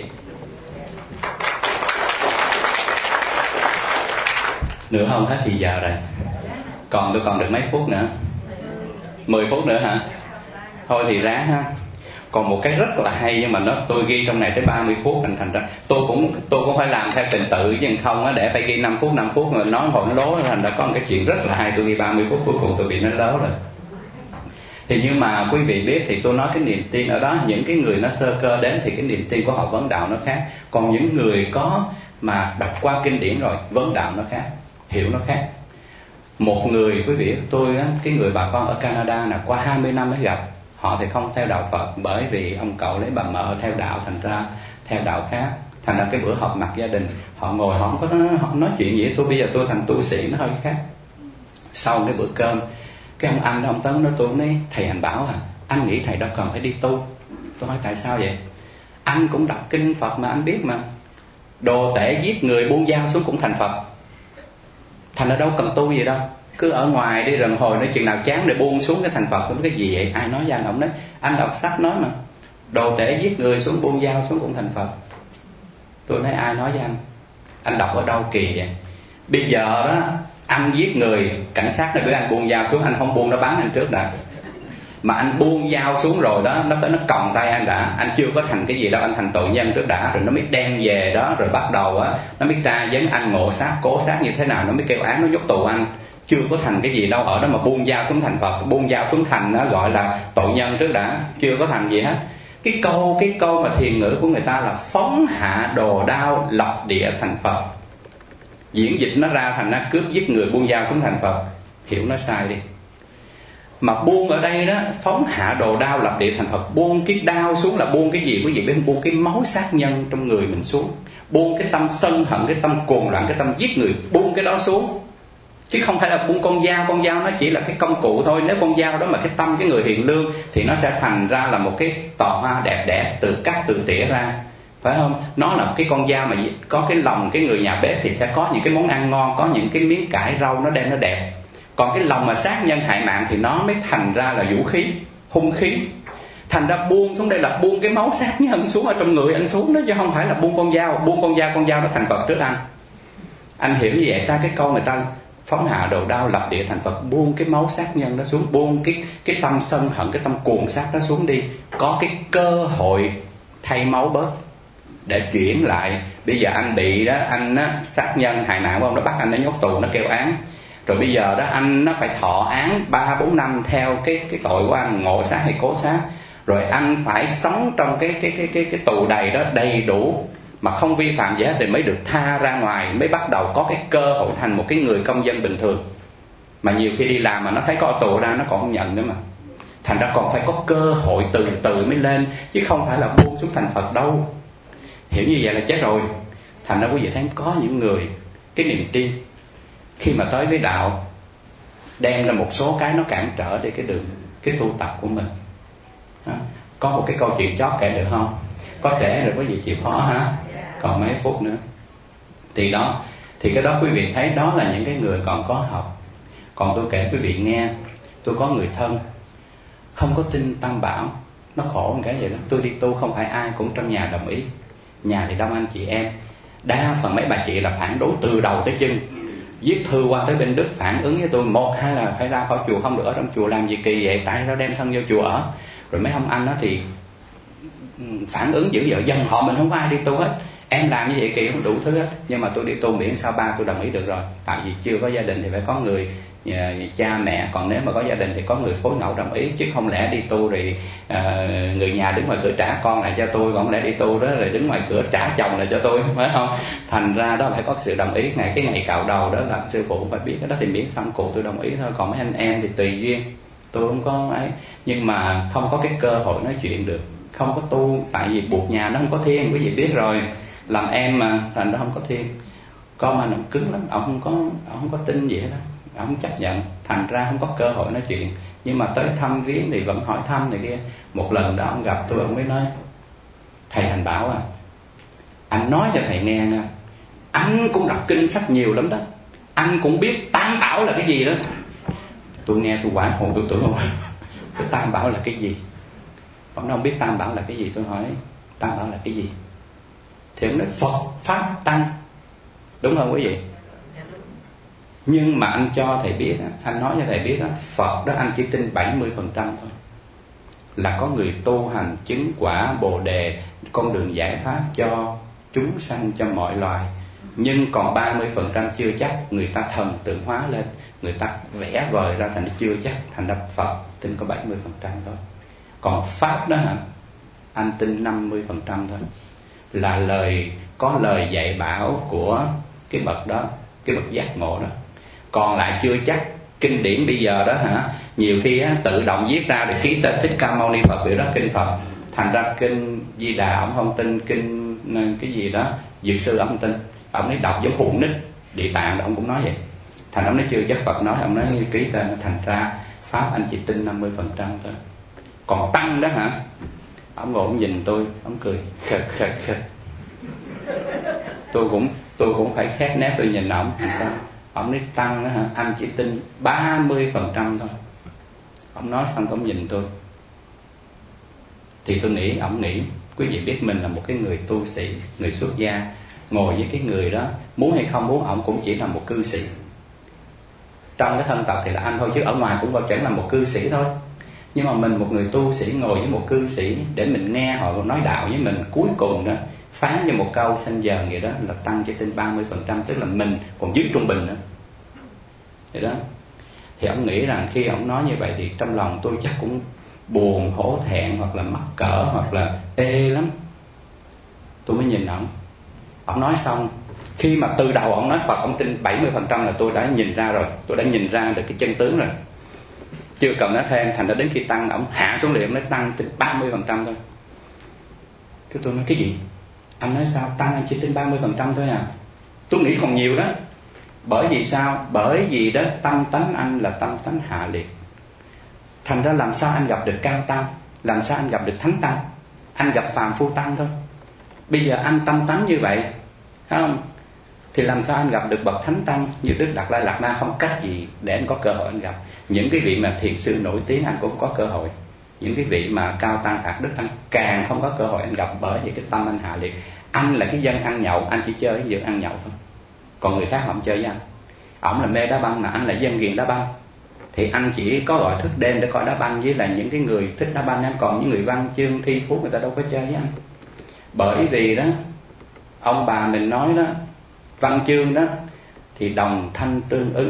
Nữa không hết thì giờ rồi. Còn tôi còn được mấy phút nữa? Mười phút nữa hả? Thôi thì ráng ha. Còn một cái rất là hay, nhưng mà nó tôi ghi trong này tới ba mươi phút, thành thành ra tôi cũng tôi cũng phải làm theo trình tự, chứ không á để phải ghi năm phút năm phút mà nói hồi nó lố, thành ra có một cái chuyện rất là hay tôi ghi ba mươi phút, cuối cùng tôi bị nó lố rồi. Thì nhưng mà quý vị biết thì tôi nói cái niềm tin ở đó, những cái người nó sơ cơ đến thì cái niềm tin của họ vấn đạo nó khác. Còn những người có mà đọc qua kinh điển rồi, vấn đạo nó khác, hiểu nó khác. Một người quý vị, tôi á, cái người bà con ở Canada là qua hai mươi năm mới gặp. Họ thì không theo đạo Phật, bởi vì ông cậu lấy bà mợ theo đạo, thành ra theo đạo khác. Thành ra cái bữa họp mặt gia đình, họ ngồi họ không có nói, họ nói chuyện gì. Tôi bây giờ tôi thành tu sĩ nó hơi khác. Sau cái bữa cơm, cái ông anh đó, ông Tấn nói tôi nói: thầy Hành Bảo à, anh nghĩ thầy đâu cần phải đi tu. Tôi hỏi tại sao vậy? Anh cũng đọc kinh Phật mà anh biết mà, đồ tể giết người buông dao xuống cũng thành Phật. Thành ra đâu cần tu gì đâu, cứ ở ngoài đi, rồi hồi nói chuyện nào chán để buông xuống cái thành Phật. Tôi nói cái gì vậy? Ai nói với anh? Ông nói anh đọc sách nói mà, đồ tể giết người xuống buông dao xuống cũng thành Phật. Tôi nói ai nói với anh? Anh đọc ở đâu kỳ vậy? Bây giờ đó anh giết người, cảnh sát nó cứ anh buông dao xuống, anh không buông nó bắn anh trước đã. Mà anh buông dao xuống rồi đó, nó nó còng tay anh đã, anh chưa có thành cái gì đâu, anh thành tội nhân trước đã, rồi nó mới đem về đó, rồi bắt đầu á nó mới tra vấn anh ngộ sát cố sát như thế nào, nó mới kêu án, nó nhốt tù anh. Chưa có thành cái gì đâu, ở đó mà buông dao xuống thành Phật, buông dao xuống thành nó gọi là tội nhân trước đã, chưa có thành gì hết. Cái câu cái câu mà thiền ngữ của người ta là phóng hạ đồ đao lập địa thành Phật. Diễn dịch nó ra thành nó cướp giết người buông dao xuống thành Phật. Hiểu nó sai đi. Mà buông ở đây đó, phóng hạ đồ đao lập địa thành Phật. Buông cái đao xuống là buông cái gì quý vị biết không? Buông cái máu sát nhân trong người mình xuống. Buông cái tâm sân hận, cái tâm cuồng loạn, cái tâm giết người, buông cái đó xuống. Chứ không phải là buông con dao. Con dao nó chỉ là cái công cụ thôi. Nếu con dao đó mà cái tâm cái người hiền lương thì nó sẽ thành ra là một cái tòa hoa đẹp đẽ, tự cắt tự tỉa ra, phải không? Nó là cái con dao mà có cái lòng cái người nhà bếp thì sẽ có những cái món ăn ngon, có những cái miếng cải rau nó đem nó đẹp. Còn cái lòng mà sát nhân hại mạng thì nó mới thành ra là vũ khí, hung khí. Thành ra buông xuống đây là buông cái máu sát nhân xuống ở trong người anh xuống đó, chứ không phải là buông con dao. Buông con dao, con dao nó thành Phật trước anh. Anh hiểu như vậy sao? Cái câu người ta phóng hạ đồ đao lập địa thành Phật, buông cái máu sát nhân đó xuống, buông cái cái tâm sân hận, cái tâm cuồng sát đó xuống đi, có cái cơ hội thay máu bớt để chuyển lại. Bây giờ anh bị đó, anh á, sát nhân hại mạng của ông, nó bắt anh nó nhốt tù, nó kêu án. Rồi bây giờ đó anh nó phải thọ án ba bốn năm theo cái cái tội của anh, ngộ sát hay cố sát. Rồi anh phải sống trong cái cái cái cái cái tù đầy đó đầy đủ mà không vi phạm gì hết thì mới được tha ra ngoài, mới bắt đầu có cái cơ hội thành một cái người công dân bình thường. Mà nhiều khi đi làm mà nó thấy có tù ra nó còn không nhận nữa mà. Thành ra còn phải có cơ hội từ từ mới lên, chứ không phải là buông xuống thành Phật đâu. Hiểu như vậy là chết rồi. Thành ra quý vị thấy có những người cái niềm tin khi mà tới với đạo đem ra một số cái nó cản trở để cái đường cái tu tập của mình. Đó. Có một cái câu chuyện chót kể được không? Có trễ rồi quý vị chịu khó hả? Còn mấy phút nữa. Thì đó, thì cái đó quý vị thấy đó là những cái người còn có học. Còn tôi kể quý vị nghe, tôi có người thân không có tin Tam Bảo, nó khổ một cái vậy đó. Tôi đi tu không phải ai cũng trong nhà đồng ý. Nhà thì đông anh chị em, đa phần mấy bà chị là phản đối từ đầu tới chân. Viết thư qua tới bên Đức phản ứng với tôi, một hai là phải ra khỏi chùa, không được ở trong chùa làm gì kỳ vậy, tại sao đem thân vô chùa ở. Rồi mấy ông anh đó thì phản ứng dữ dội, dân họ mình không có ai đi tu hết, em làm như vậy kỳ, không đủ thứ hết. Nhưng mà tôi đi tu miễn sao ba tôi đồng ý được rồi. Tại vì chưa có gia đình thì phải có người nhà, cha mẹ, còn nếu mà có gia đình thì có người phối ngẫu đồng ý. Chứ không lẽ đi tu rồi à, người nhà đứng ngoài cửa trả con lại cho tôi, còn không lẽ đi tu đó rồi đứng ngoài cửa trả chồng lại cho tôi, phải không? Thành ra đó phải có sự đồng ý. Ngày cái ngày cạo đầu đó là sư phụ phải biết cái đó thì miễn sao cụ tôi đồng ý thôi. Còn mấy anh em thì tùy duyên, tôi không có ấy. Nhưng mà không có cái cơ hội nói chuyện được, không có tu, tại vì buộc nhà nó không có thiên, quý vị biết rồi, làm em mà thành nó không có thiên. Con anh ông cứng lắm, ông không có ông không có tin gì hết đó, ông không chấp nhận, thành ra không có cơ hội nói chuyện. Nhưng mà tới thăm viếng thì vẫn hỏi thăm này kia. Một lần đó ông gặp tôi, ông mới nói: thầy Thành Bảo à, anh nói cho thầy nghe nha, anh cũng đọc kinh sách nhiều lắm đó, anh cũng biết Tam Bảo là cái gì đó. Tôi nghe tôi hoảng hồn, tôi tưởng không cái Tam Bảo là cái gì. Ông nói không biết Tam Bảo là cái gì. Tôi hỏi Tam Bảo là cái gì thì ông nói Phật Pháp Tăng, đúng không quý vị? Nhưng mà anh cho thầy biết, anh nói cho thầy biết đó, Phật đó anh chỉ tin bảy mươi phần trăm thôi, là có người tu hành chứng quả Bồ Đề, con đường giải thoát cho chúng sanh, cho mọi loài. Nhưng còn ba mươi phần trăm chưa chắc, người ta thần tượng hóa lên, người ta vẽ vời ra thành chưa chắc, thành ra Phật tin có bảy mươi phần trăm thôi. Còn Pháp đó hả, anh tin năm mươi phần trăm thôi, là lời có lời dạy bảo của cái bậc đó, cái bậc giác ngộ đó. Còn lại chưa chắc. Kinh điển bây giờ đó hả, nhiều khi á, tự động viết ra để ký tên Thích Ca Mâu Ni Phật, vì đó kinh Phật. Thành ra kinh Di Đà ông không tin, kinh cái gì đó Dược Sư ông không tin, ông ấy đọc giống hụt nít. Địa Tạng ông cũng nói vậy. Thành ông nói chưa chắc Phật nói, ông nói ký tên. Thành ra Pháp anh chỉ tin năm mươi phần trăm thôi. Còn Tăng đó hả, ông ngồi ông nhìn tôi, ông cười khật khật khật. Tôi cũng tôi cũng phải khét nét, tôi nhìn ông làm sao. Ông nói Tăng đó hả, anh chỉ tin ba mươi phần trăm thôi. Ông nói xong ông nhìn tôi, thì tôi nghĩ, ông nghĩ quý vị biết mình là một cái người tu sĩ, người xuất gia, ngồi với cái người đó, muốn hay không muốn, ông cũng chỉ là một cư sĩ. Trong cái thân tộc thì là anh thôi, chứ ở ngoài cũng vẫn chẳng là một cư sĩ thôi. Nhưng mà mình một người tu sĩ ngồi với một cư sĩ để mình nghe họ nói đạo với mình, cuối cùng đó phán cho một câu sanh giờ vậy đó, là Tăng chỉ tin ba mươi phần trăm, tức là mình còn dưới trung bình nữa. Vậy đó. Thì ông nghĩ rằng khi ông nói như vậy thì trong lòng tôi chắc cũng buồn, hổ thẹn, hoặc là mắc cỡ, hoặc là ê lắm. Tôi mới nhìn ông. Ông nói xong, khi mà từ đầu ông nói Phật ông tin bảy mươi phần trăm là tôi đã nhìn ra rồi, tôi đã nhìn ra được cái chân tướng rồi. Chưa cần nói thêm, thành ra đến khi Tăng ông hạ xuống liền, ông nói Tăng tin ba mươi phần trăm thôi. Cái tôi nói cái gì? Anh nói sao? Tăng anh chỉ tin ba mươi phần trăm thôi à? Tôi nghĩ còn nhiều đó. Bởi vì sao? Bởi vì đó tâm tánh anh là tâm tánh hạ liệt. Thành ra làm sao anh gặp được cao tăng, làm sao anh gặp được thánh tăng? Anh gặp phàm phu tăng thôi. Bây giờ anh tâm tánh như vậy, thấy không? Thì làm sao anh gặp được bậc thánh tăng như Đức Đạt Lai Lạt Ma? Không cách gì để anh có cơ hội anh gặp. Những cái vị mà thiền sư nổi tiếng anh cũng có cơ hội. Những cái vị mà cao tăng hạt đức anh càng không có cơ hội anh gặp, bởi vì cái tâm anh hạ liệt. Anh là cái dân ăn nhậu, anh chỉ chơi với dân ăn nhậu thôi. Còn người khác không chơi với anh. Ông là mê đá banh mà anh là dân ghiền đá banh, thì anh chỉ có gọi thức đêm để coi đá banh với là những cái người thích đá banh. Anh còn những người văn chương thi phú người ta đâu có chơi với anh. Bởi vì đó ông bà mình nói đó, văn chương đó thì đồng thanh tương ứng,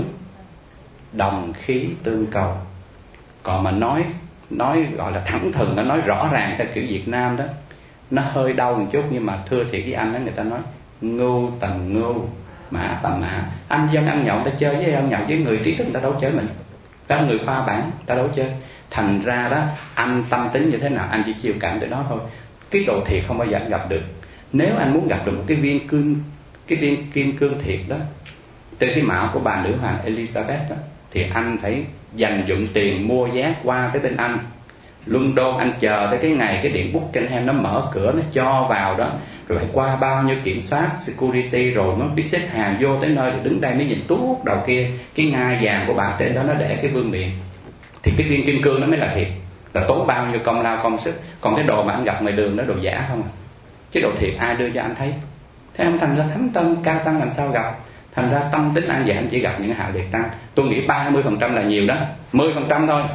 đồng khí tương cầu. Còn mà nói nói gọi là thẳng thừng, nó nói rõ ràng theo kiểu Việt Nam đó, nó hơi đau một chút. Nhưng mà thưa thiệt với anh đó, người ta nói ngu tầm ngu, mã tầm mã. Anh dân ăn nhậu, ta chơi với ăn nhậu, với người trí thức người ta đâu chơi mình, đó người khoa bản ta đâu chơi. Thành ra đó anh tâm tính như thế nào anh chỉ chiều cảm tới đó thôi. Cái độ thiệt không bao giờ anh gặp được. Nếu anh muốn gặp được một cái viên cương, cái viên kim cương thiệt đó, trên cái mạo của bà nữ hoàng Elizabeth đó, thì anh phải dành dụng tiền mua vé qua tới bên Anh, London. Anh chờ tới cái ngày cái điện Buckingham nó mở cửa, nó cho vào đó, rồi phải qua bao nhiêu kiểm soát security, rồi nó biết xếp hàng vô tới nơi, rồi đứng đây mới nhìn tuốt đầu kia cái ngai vàng của bà trên đó, nó để cái vương miện. Thì cái viên kim cương nó mới là thiệt, là tốn bao nhiêu công lao công sức. Còn cái đồ mà anh gặp ngoài đường đó đồ giả không à. Cái đồ thiệt ai đưa cho anh thấy. Thế không, thành ra thánh tăng cao tăng làm sao gặp. Thành ra tâm tính an dạng chỉ gặp những hạ liệt tăng. Tôi nghĩ ba mươi phần trăm là nhiều đó, mười phần trăm thôi.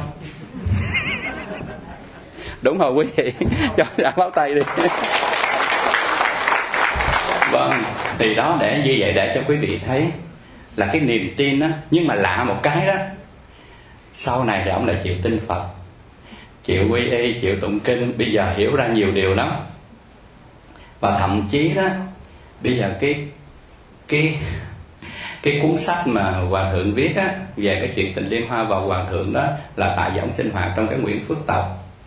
Đúng rồi quý vị, cho đã báo tay đi. Vâng, thì đó để như vậy để cho quý vị thấy là cái niềm tin đó. Nhưng mà lạ một cái đó, sau này thì ông lại chịu tin Phật, chịu quy y, chịu tụng kinh, bây giờ hiểu ra nhiều điều lắm. Và thậm chí đó, bây giờ cái cái cái cuốn sách mà Hòa Thượng viết á, về cái chuyện tình Liên Hoa và Hòa Thượng đó, là tại giọng sinh hoạt trong cái Nguyễn Phước Tộc.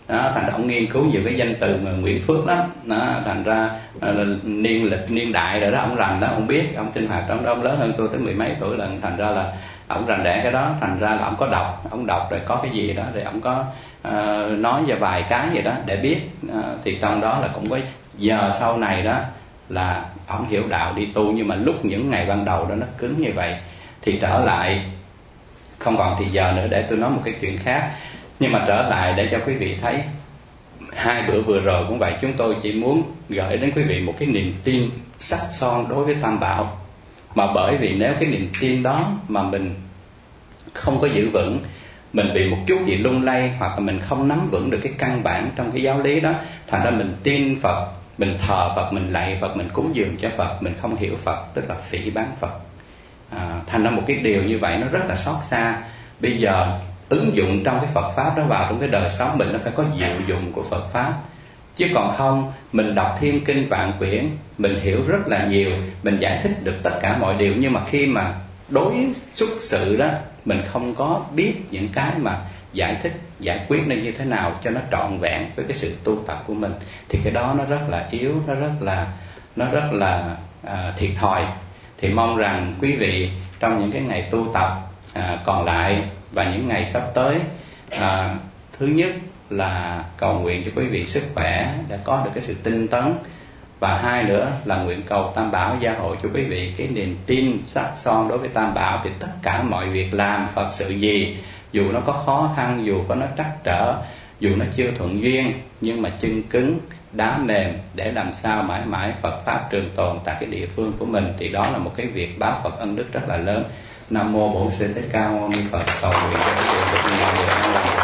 đó, thành ra ông nghiên cứu nhiều cái danh từ mà Nguyễn Phước lắm đó, thành ra là niên lịch niên đại rồi đó ông rành đó, ông biết, ông sinh hoạt trong đó, ông lớn hơn tôi tới mười mấy tuổi lần, thành ra là ông rành rẽ cái đó, thành ra là ông có đọc, ông đọc rồi có cái gì đó rồi ông có uh, nói về vài cái gì đó để biết, uh, thì trong đó là cũng có giờ sau này đó là ông hiểu đạo đi tu, nhưng mà lúc những ngày ban đầu đó nó cứng như vậy. Thì trở lại, không còn thì giờ nữa để tôi nói một cái chuyện khác, nhưng mà trở lại để cho quý vị thấy hai bữa vừa rồi cũng vậy, chúng tôi chỉ muốn gửi đến quý vị một cái niềm tin sắc son đối với Tam Bảo. Mà bởi vì nếu cái niềm tin đó mà mình không có giữ vững, mình bị một chút gì lung lay, hoặc là mình không nắm vững được cái căn bản trong cái giáo lý đó, thành ra mình tin Phật, mình thờ Phật, mình lạy Phật, mình cúng dường cho Phật, mình không hiểu Phật, tức là phỉ báng Phật. à, Thành ra một cái điều như vậy nó rất là xót xa. Bây giờ ứng dụng trong cái Phật Pháp đó vào trong cái đời sống mình, nó phải có diệu dụng của Phật Pháp. Chứ còn không, mình đọc thiên kinh vạn quyển, mình hiểu rất là nhiều, mình giải thích được tất cả mọi điều, nhưng mà khi mà đối xuất sự đó, mình không có biết những cái mà giải thích, giải quyết nó như thế nào cho nó trọn vẹn với cái sự tu tập của mình, thì cái đó nó rất là yếu, nó rất là nó rất là à, thiệt thòi. Thì mong rằng quý vị trong những cái ngày tu tập à, còn lại và những ngày sắp tới, à, thứ nhất là cầu nguyện cho quý vị sức khỏe để có được cái sự tinh tấn, và hai nữa là nguyện cầu Tam Bảo gia hộ cho quý vị cái niềm tin sắc son đối với Tam Bảo. Thì tất cả mọi việc làm Phật sự gì, dù nó có khó khăn, dù có nó trắc trở, dù nó chưa thuận duyên, nhưng mà chân cứng đá mềm để làm sao mãi mãi Phật Pháp trường tồn tại cái địa phương của mình, thì đó là một cái việc báo Phật ân đức rất là lớn. Nam mô Bổn Sư Thích Ca Mâu Ni Phật. Cầu nguyện cho quý vị được nhiều điều an lành.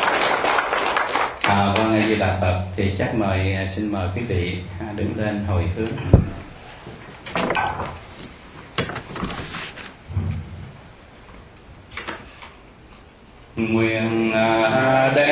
À, vâng, A Di Đà Phật. Thì chắc mời, xin mời quý vị đứng lên hồi hướng. Nguyện đem